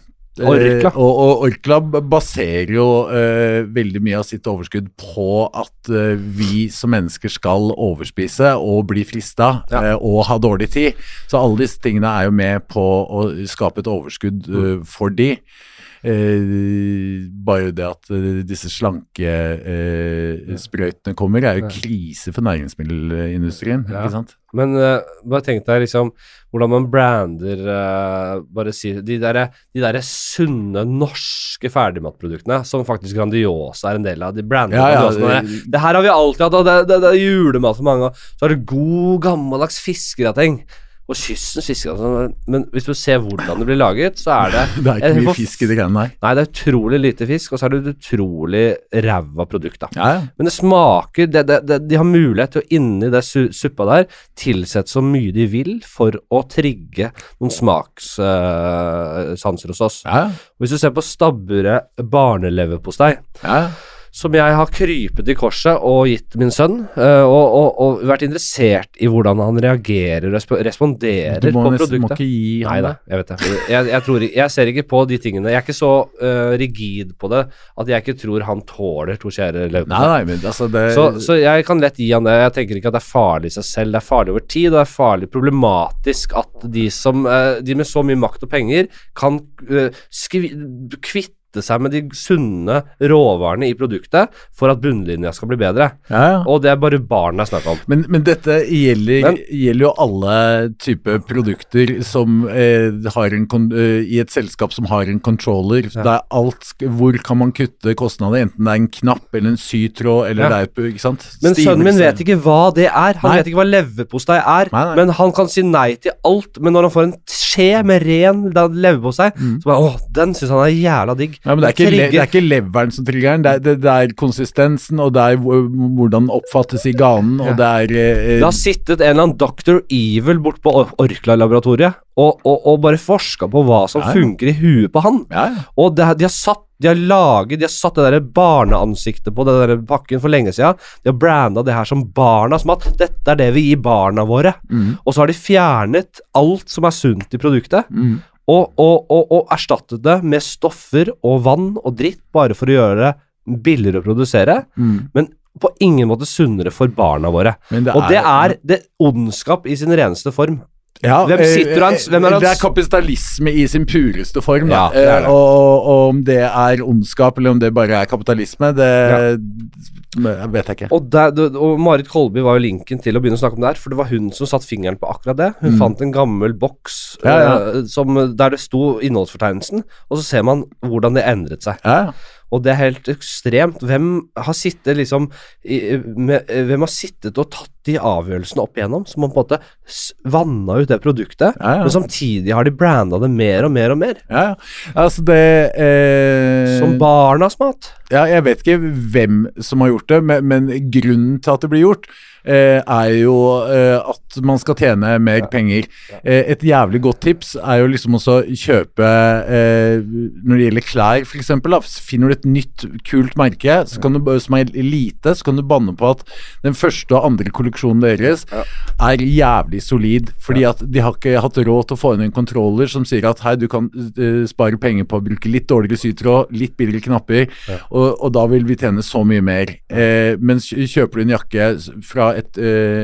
Og Orkla baserer jo veldig mye av sitt overskudd på at vi som mennesker skal overspise og bli fristet og ha dårlig tid. Så alle disse tingene jo med på å skape et overskudd for de. Bare det at disse slanke sprøytene kommer jo krise for næringsmiddelindustrien, ikke sant? Men bare tenk deg liksom hvordan man brander bare si, de der sunne norske ferdigmatproduktene som faktisk Grandiosa en del av, de brander det her har vi alltid hatt, og det er julemat for mange, så det god gammeldags fiskegrateng og kystens fisk, men hvis du ser hvordan det blir laget, så det det ikke mye fisk I det greiene der. Nei, det utrolig lite fisk, og så det utrolig ræva produkt da. Men det smaker, de har mulighet til å inni det suppa der tilsette så mye de vil for å trigge noen smakssanser hos oss. Hvis du ser på Stabburet barneleverpostei, som jeg har krypet I korset og gitt min sønn, og vært interessert I hvordan han reagerer og responderer på produktet. Du må ikke gi han det. Nei, jeg vet det. Jeg ser ikke på de tingene. Jeg ikke så rigid på det, at jeg ikke tror han tåler to kjære leverpostei. Nei, men altså det... Så jeg kan lett gi han det. Jeg tenker ikke at det farlig I seg selv. Det farlig over tid, og det farlig problematisk at de med så mye makt og penger kan kvitte kvitte seg med de sunne råvarene i produktet for at bunnlinja skal bli bedre. Ja. Og det bare barn snakk om. Men dette gjelder jo alle typer produkter som har i et selskap som har en controller. Det alt, hvor kan man kutte kostnader, enten det en knapp eller en sytråd eller det ikke sant? Men sønnen min vet ikke hva det han vet ikke hva leverpostei nei. Men han kan si nei til alt, men når han får en skje med ren leverpostei, så bare, den synes han jævla digg. Ja, men det er ikke leveren som trigger den, det er konsistensen, og det hvordan den oppfattes i ganen, og det Det har sittet en eller annen Dr. Evil bort på Orkla-laboratoriet, og bare forsket på hva som funker i huet på han. Og de har satt det der barneansiktet på det der pakken for lenge siden. De har brandet det her som barnas mat. Dette det vi gir barna våre. Og så har de fjernet alt som sunt i produktet, og erstattet det med stoffer og vann og dritt, bare for å gjøre det billigere å produsere. Men på ingen måte sunnere for barna våre. Og det det ondskap i sin reneste form. Ja, hvem er det kapitalisme i sin pureste form, ja, og om det ondskap eller om det bare kapitalisme, det vet jeg ikke. Og Marit Kolby var jo linken til å begynne å snakke om det her, for det var hun som satt fingeren på akkurat det. Hun fant en gammel boks der det sto innholdsfortegnelsen, og så ser man hvordan det endret seg. Og det helt ekstremt. Hvem har sittet hvem har sittet og tatt de avgjørelsene opp igjennom, som man på en måte vannet ut det produktet, men samtidig har de brandet det mer og mer og mer. Altså det som barnas mat. Ja, jeg vet ikke hvem som har gjort det, men grunnen til at det blir gjort, jo at man skal tjene mer penger. Et jævlig godt tips jo liksom også kjøpe når det gjelder klær for eksempel, finner du et nytt kult merke så kan du, som lite, så kan du banne på at den første og andre kolleksjonen deres jævlig solid, fordi at de har ikke hatt råd til å få inn en kontroller som sier at hei, du kan spare penger på å bruke litt dårligere sytråd, litt billigere knapper, og da vil vi tjene så mye mer. Mens kjøper du en jakke fra et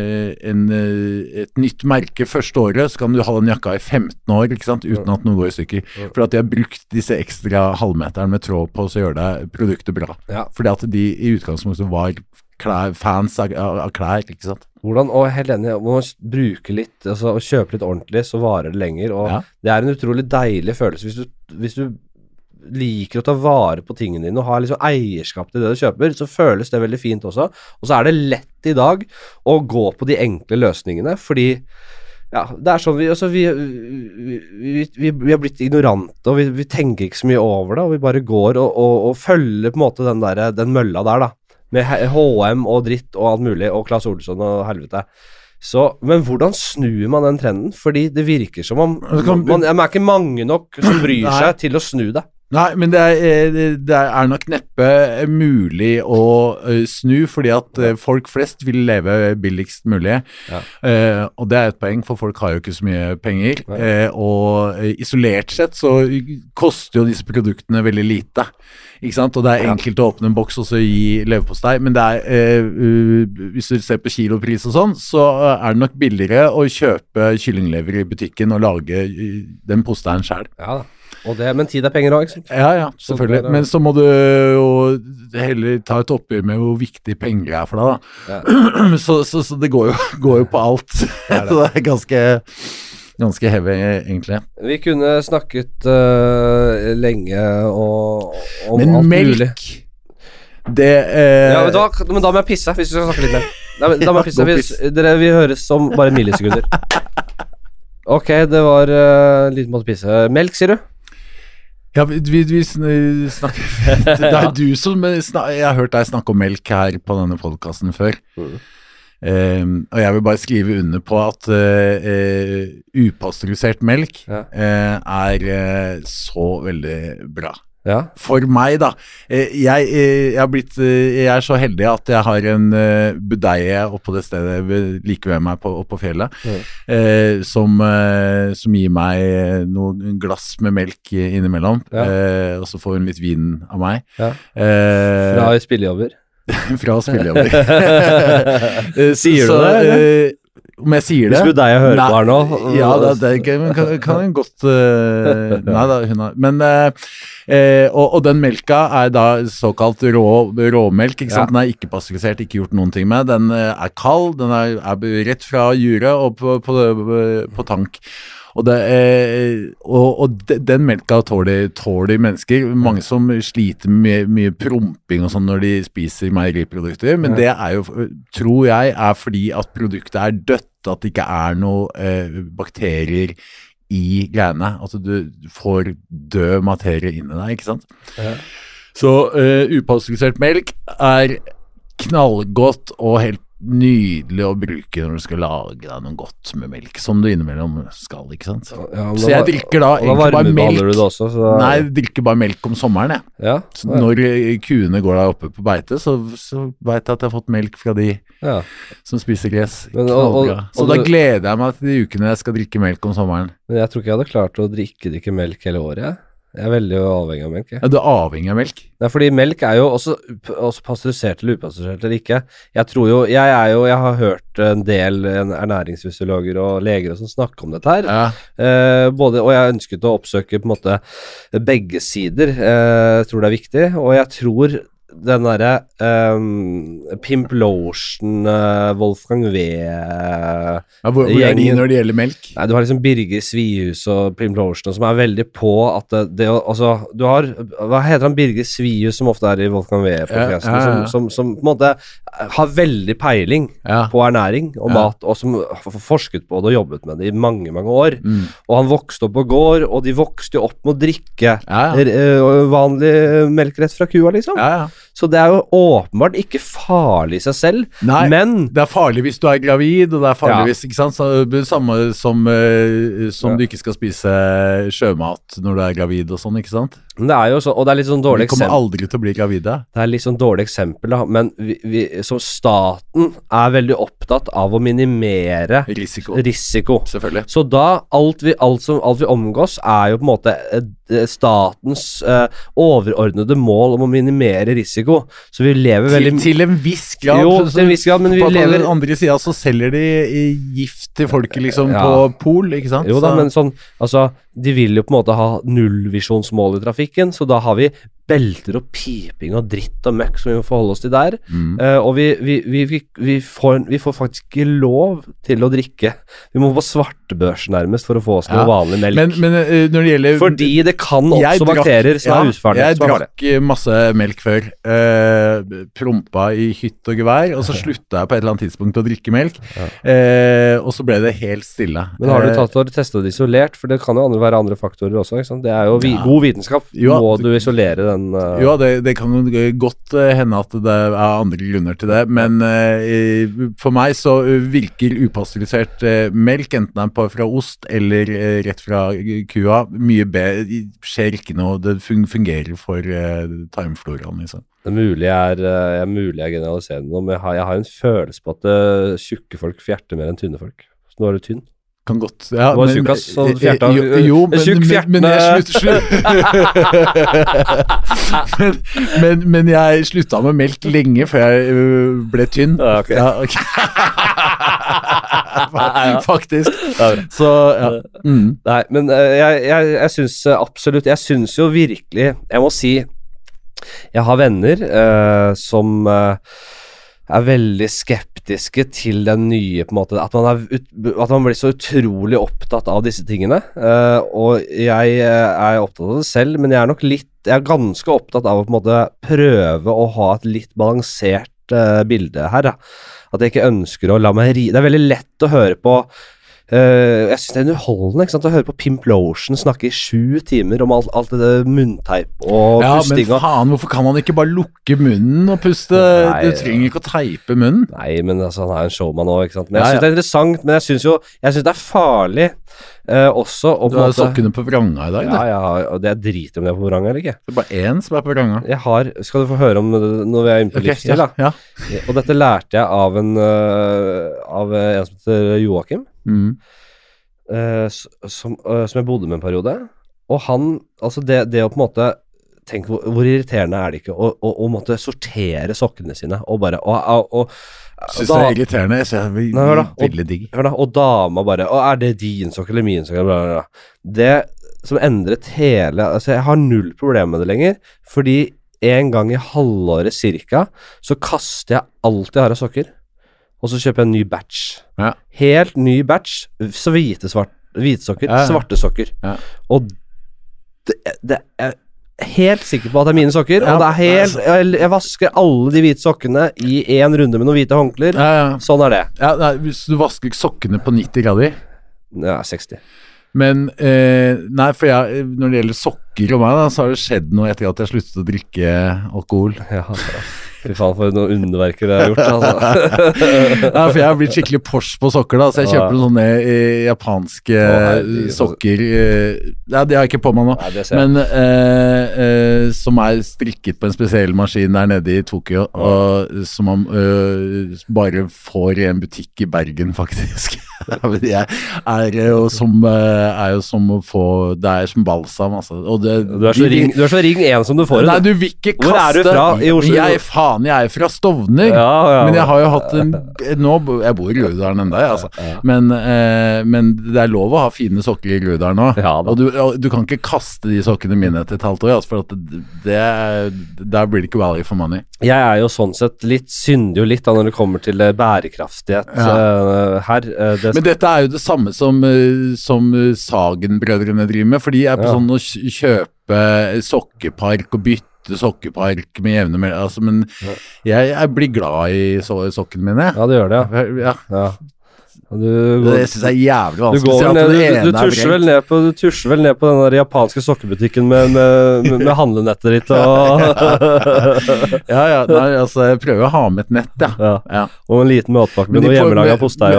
nytt merke første året, så kan du ha den jakka i 15 år, ikke sant, uten at noe går i stykker. For at de har brukt disse ekstra halvmeteren med tråd på så gjør det produktet bra. Fordi at de i utgangspunktet var fans av klær, ikke sant? Hvordan, og helt enig, må man bruke litt, altså å kjøpe litt ordentlig, så varer det lenger, og det en utrolig deilig følelse. Hvis du liker å ta vare på tingene dine og ha liksom eierskap til det du kjøper, så føles det veldig fint også. Og så det lett i dag å gå på de enkle løsningene, fordi det sånn vi har blitt ignorante, og vi tenker ikke så mye over det, og vi bare går og følger på en måte den mølla der da, med H&M og dritt og alt mulig, og Claes Olsson og helvete. Men hvordan snur man den trenden? Fordi det virker som om det ikke mange nok som bryr seg til å snu det. Nei, men det nok neppe mulig å snu, fordi at folk flest vil leve billigst mulig, og det et poeng, for folk har jo ikke så mye penger, og isolert sett så koster jo disse produktene veldig lite, ikke sant, og det enkelt å åpne en boks og så gi leverpostei, men det hvis du ser på kilopris og sånn, så det nok billigere å kjøpe kyllinglever i butikken og lage den posteien selv. Ja da. Men tid penger også, ikke sant? Ja, selvfølgelig. Men så må du jo heller ta et oppgjør med hvor viktig penger for deg, da. Så det går jo på alt. Så det ganske heavy, egentlig. Vi kunne snakket lenge om men alt melk, mulig. Det Ja, vet du hva? Men da må jeg pisse, hvis vi skal snakke litt mer. Da må jeg pisse. Vi høres om bare millisekunder. Ok, det var litt måte pisse. Melk, sier du? Ja, vi snakker det du som jeg har hørt deg snakke om melk her på denne podcasten før, og jeg vil bare skrive under på at upasteurisert melk så veldig bra. For meg da, jeg er så heldig at jeg har en budeie oppe på det stedet like ved meg på fjellet, som gir meg noen glass med melk innimellom, og så får hun litt vin av meg. Fra spillejobber? Fra spillejobber. Sier du det? om jeg sier det. Hvis du deg jeg hører Nei, på her nå. Ja, det er ikke, men kan en godt nei da, hun har men og den melka er da såkalt råmelk, ikke sant? Den er ikke pasteurisert, ikke gjort noen ting med. Den er kald, den er rett fra jure og på tank. Og den melka tåler mennesker. Mange som sliter med mye promping og sånn når de spiser meieriprodukter, men det er jo, tror jeg, er fordi at produktet er dødt, at det ikke er noe bakterier i greiene. Altså du får død materie inn i deg, ikke sant? Ja. Så upasteurisert melk er knallgodt og helt nydelig å bruke når du skal lage deg noe godt med melk, som du innimellom skal, ikke sant? Ja, så jeg drikker da egentlig bare melk. Du det også, så... Nei, jeg drikker bare melk om sommeren, jeg. Ja. Så når kuene går der oppe på beite, så vet jeg at jeg har fått melk fra de som spiser gres. Så da gleder jeg meg til de ukene jeg skal drikke melk om sommeren. Men jeg tror ikke jeg hadde klart å drikke melk hele året, Jeg er veldig avhengig av melk. Ja, du er avhengig av melk? Nei, fordi melk er jo også pasteurisert eller upasteurisert eller ikke. Jeg har hørt en del ernæringsfysiologer og leger som snakker om dette her. Ja. Og jeg ønsket å oppsøke på en måte begge sider. Jeg tror det er viktig, og jeg tror den derre Pimp Lotion, Wolfgang V hvor er de når det gjelder melk? Nei, du har liksom Birger Svihus og Pimp Lotion som er veldig på at altså, du har, hva heter han, Birger Svihus som ofte er i Wolfgang V-podcasten, som på en måte har veldig peiling på ernæring og mat, og som har forsket på det og jobbet med det i mange, mange år. Og han vokste opp på gård, og de vokste jo opp med å drikke vanlig melk rett fra kua, liksom. Så det er jo åpenbart ikke farlig i seg selv. Nei, men det er farlig hvis du er gravid, og det er farlig hvis, ikke sant, så det er samme som du ikke skal spise sjømat når du er gravid og sånn, ikke sant? Det er jo så, og det er litt sånn dårlig eksempel. Vi kommer aldri til å bli gravide. Det er litt sånn dårlig eksempel, da, men vi som staten er veldig opptatt av å minimere risiko. Selvfølgelig. Så da, alt vi omgås er jo på en måte statens overordnede mål om å minimere risiko. Så vi lever veldig... Til en viss grad. Jo, til en viss grad, men vi lever... På den andre siden så selger de gift til folket liksom på pol, ikke sant? Jo da, men sånn, altså, de vil jo på en måte ha nullvisjonsmål i trafikken, så da har vi belter og piping og dritt og møkk som vi må forholde oss til der. Og vi får faktisk ikke lov til å drikke. Vi må på svartebørs nærmest for å få oss noe vanlig melk. Men når det gjelder... Fordi det kan også bakterier som er ufarlige. Jeg drakk masse melk før. Prompa i hytt og gevær, og så slutta jeg på et eller annet tidspunkt å drikke melk. Og så ble det helt stille. Men har du testet det isolert? For det kan jo være andre faktorer også, ikke sant? Det er jo god vitenskap. Må du isolere den? Jo, det kan jo godt hende at det er andre grunner til det, men for meg så virker upasteurisert melk, enten den er fra ost eller rett fra kua, mye bedre, skjer ikke noe, det fungerer for tarmfloraen, liksom. Det er mulig jeg generaliserer noe, men jeg har en følelse på at tjukke folk fjerter mer enn tynne folk. Så nå er du tynn. Kan godt, ja, men jeg slutta med melk lenge før jeg ble tynn. Okay. Ja, okay. Faktisk. Så, ja. Nei, men jeg synes absolutt, jeg synes jo virkelig, jeg må si, jeg har venner som... er veldig skeptiske til den nye, på en måte, at man blir så utrolig opptatt av disse tingene, og jeg er opptatt av det selv, men jeg er ganske opptatt av å på en måte prøve å ha et litt balansert bilde her, at jeg ikke ønsker å la meg det er veldig lett å høre på. Jeg synes det er underholdende, ikke sant, å høre på Pimp Lotion snakke i 7 timer om alt det munnteip og pusting. Ja, men faen, hvorfor kan han ikke bare lukke munnen og puste? Nei, du trenger ikke å teipe munnen. Nei, men altså, han er en showman også, ikke sant. Men jeg synes det er interessant, men jeg synes det er farlig også. Du har sokkene på vranga i dag, Ja, og det er drit om det er på vranga eller ikke. Det er bare én som er på vranga. Skal du få høre om når vi er inne på livsstil, da. Ja. Og dette lærte jeg av en som heter Joakim. Som jeg bodde med en periode, og han, altså det å på en måte tenk hvor irriterende det ikke å måtte sortere sokkene sine, og bare, Synes det irriterende, så jeg veldig digg. Hør da, og dama bare, det din sokk eller min sokk? Det som endret hele, altså jeg har null problem med det lenger, fordi en gang i halvåret cirka, så kaster jeg alt jeg har av sokker, og så kjøper jeg en ny batch. Ja. Helt ny batch, så hvite sokker, svarte sokker. Ja. Og det er helt sikker på at det er mine sokker, og det er helt, jeg vasker alle de hvite sokkene i en runde med noen hvite håndklær. Sånn er det. Hvis du vasker sokkene på 90 grader? Ja, 60. Men, nei, for når det gjelder sokker og meg da, så har det skjedd noe etter at jeg sluttet å drikke alkohol. Ja, fy faen for noen underverker jeg har gjort, altså. Ja, for jeg har blitt skikkelig Porsche på sokker da, så jeg kjøper noen sånne japanske sokker. Ja, det har jeg ikke på meg nå. Nei, men som strikket på en spesiell maskin der nede i Tokyo, og som man bare får i en butikk i Bergen, faktisk. Jeg er jo som å få, det er som balsam, altså. Og du er så ring en som du får det. Nei, du vil ikke kaste. Hvor er du fra i Oslo? Jeg er fra Stovner, men jeg har jo hatt jeg bor i Grødalen enda, altså. Men det er lov å ha fine sokker i Grødalen nå, og du kan ikke kaste de sokkene mine etter et halvt år, altså, for at der blir det ikke value for money. Jeg er jo sånn sett synder jo litt da når det kommer til bærekraftighet her. Men dette er jo det samme som Sagen-brødrene driver med, for de er på sånn å kjøpe sokkepark og bytte sokkepark med jevne med, altså, men jeg blir glad i sokkene mine. Ja, det gjør det, ja. Det synes jeg jævlig vanskelig. Du tusjer vel ned på den der japanske sokkebutikken med handlenettet ditt og nei, altså jeg prøver å ha med et nett, og en liten matpakke med noe hjemmelaget postei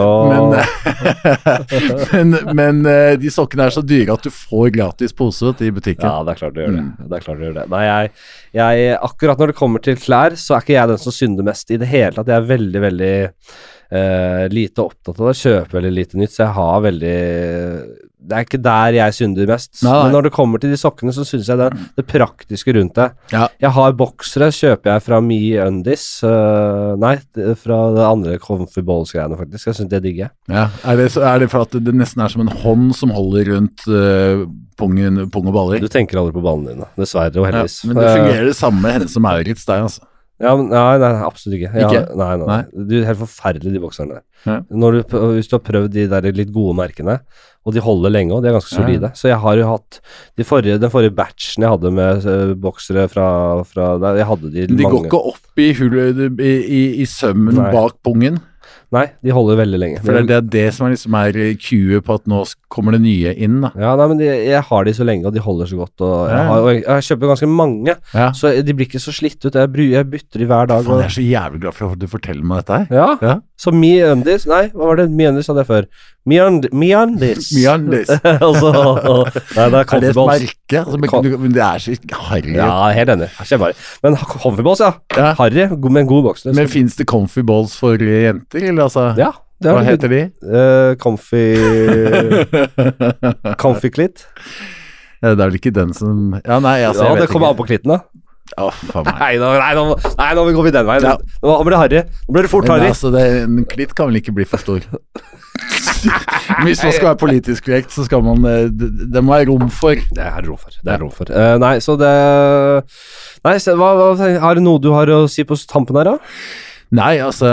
men de sokkene er så dyre at du får gratis pose i butikken. Ja, det er klart du gjør det. Nei, jeg akkurat når det kommer til klær, så er ikke jeg den som synder mest i det hele tatt. Jeg er veldig, veldig lite opptatt av det, kjøper veldig lite nytt, så jeg har veldig, det er ikke der jeg synder mest. Men når det kommer til de sokkene, så synes jeg det praktiske rundt det. Jeg har boksere, kjøper jeg fra Me Undis, fra det andre Comfy Balls-greiene faktisk, jeg synes det digger. Er det for at det nesten er som en hånd som holder rundt pung og baller? Du tenker aldri på ballene dine, dessverre og heldigvis. Men det fungerer det samme med henne som Maurits deg, altså. Ja, nei, absolutt ikke. Nei. Det er helt forferdelig, de bokserne der. Hvis du har prøvd de der litt gode merkene, og de holder lenge, og de er ganske solide. Så jeg har jo hatt den forrige batchen jeg hadde med boksere fra der, jeg hadde de går ikke opp i sømmen bak pungen? Nei, de holder veldig lenge. For det er det som liksom queuet på at nå kommer det nye inn, da. Ja, nei, men jeg har de så lenge, og de holder så godt, og jeg kjøper ganske mange, så de blir ikke så slitt ut. Jeg bytter de hver dag. Faen, jeg er så jævlig glad for at du forteller meg dette her. Ja. Så Me Undis, nei, hva var det Me Undis hadde jeg før? Me Undis. Altså, nei, det er Comfy Balls. Er det et merke? Men det er så harry. Ja, helt enig. Kjempeharry. Men Comfy Balls, harry, med en god boks. Men finnes det Comfy Balls for jenter, eller altså? Ja. Hva heter de? Comfy Clit. Det er vel ikke den som... Ja, nei, altså, jeg vet ikke. Det kommer an på klitten da. For meg. Nei, nå går vi den veien. Nå blir det harry. Nå blir det fort harry. Altså, en klitt kan vel ikke bli for stor. Hvis man skal være politisk korrekt, så skal man det må være rom for. Det er rom for. Nei, så det... Nei, har du noe du har å si på tampen her da? Nei, altså...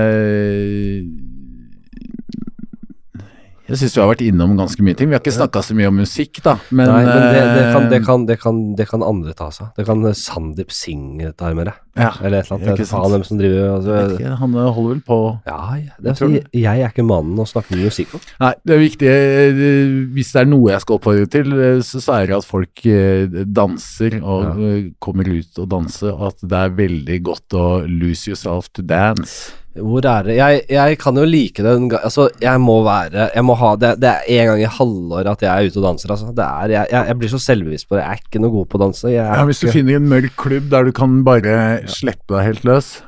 Jeg synes vi har vært innom ganske mye ting. Vi har ikke snakket så mye om musikk, da. Men det kan andre ta seg. Det kan Sandeep Singh ta med det. Eller et eller annet. Han dem som driver... Han holder vel på... Jeg er ikke mannen å snakke med musikk om. Nei, det er viktig. Hvis det er noe jeg skal oppfordre til, så er det at folk danser og kommer ut og danser, og at det er veldig godt å lose yourself to dance. Hvor er det? Jeg kan jo like det, altså jeg må ha det er en gang i halvåret at jeg er ute og danser, altså. Jeg blir så selvbevisst på det, jeg er ikke noe god på å danse. Hvis du finner en mørk klubb der du kan bare slippe deg helt løs.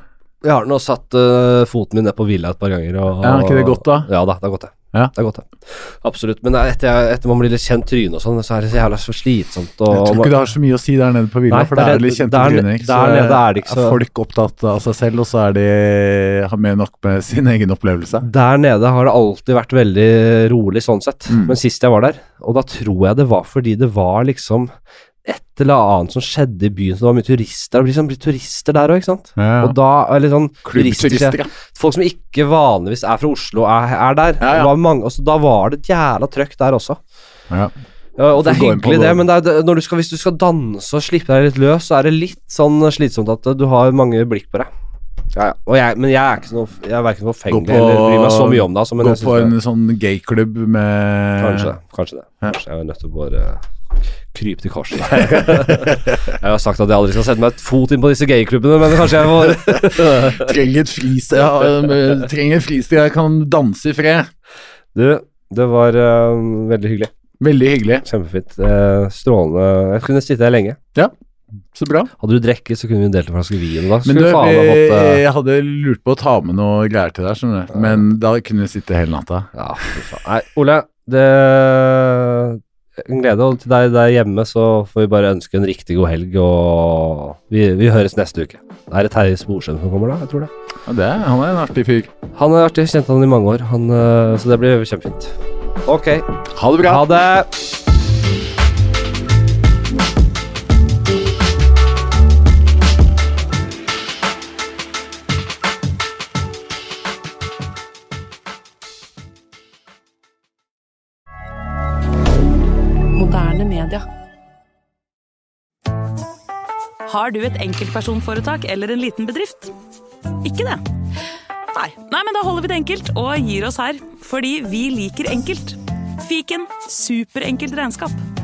Jeg har nå satt foten min ned på Villa et par ganger. Ja, ikke det godt da? Ja da, det er godt det. Ja. Det er godt det. Absolutt. Men etter man blir litt kjent tryne og sånn, så er det så jævla så slitsomt. Jeg tror ikke det har så mye å si der nede på Villa, for det er litt kjente tryne. Der nede er det ikke så... folk opptatt av seg selv, og så er de har med nok med sin egen opplevelse. Der nede har det alltid vært veldig rolig sånn sett. Men sist jeg var der, og da tror jeg det var fordi det var liksom et eller annet som skjedde i byen, så det var mye turister. Det blir turister der også, ikke sant? Ja. Og da, eller sånn klubbturister, ja. Folk som ikke vanligvis er fra Oslo, er der. Ja. Det var mange, altså, da var det et jævla trøkk der også. Ja. Og det er hyggelig det, men når hvis du skal danse og slippe deg litt løs, så er det litt sånn slitsomt at du har mange blikk på deg. Ja. Men jeg er ikke sånn, jeg er hverken forfengelig eller bryr meg så mye om det. Altså, men gå på en sånn gayklubb med... Kanskje det. Kanskje jeg er nødt til å bare kryp til korset. Jeg har sagt at jeg aldri skal sette meg et fot inn på disse gayklubbene, men kanskje jeg må... trenger et fristed, jeg kan danse i fred. Du, det var veldig hyggelig. Veldig hyggelig. Kjempefint. Strålende. Jeg kunne sitte her lenge. Ja, så bra. Hadde du drekket, så kunne vi delt en flaske vin da. Men jeg hadde lurt på å ta med noe greier til deg, men da kunne vi sitte hele natta. Ja, for faen. Nei, Ole, det... En glede, og til deg der hjemme så får vi bare ønske en riktig god helg, og vi høres neste uke. Det er Terje Sporsem som kommer da, jeg tror det. Ja, han er en artig fyr. Han er artig, kjent han i mange år, så det blir kjempefint. Ok. Ha det bra. Ha det. Moderne media. Har du et enkeltpersonforetak eller en liten bedrift? Ikke det? Nei, men da holder vi det enkelt og gir oss her, fordi vi liker enkelt. Fiken, superenkelt regnskap.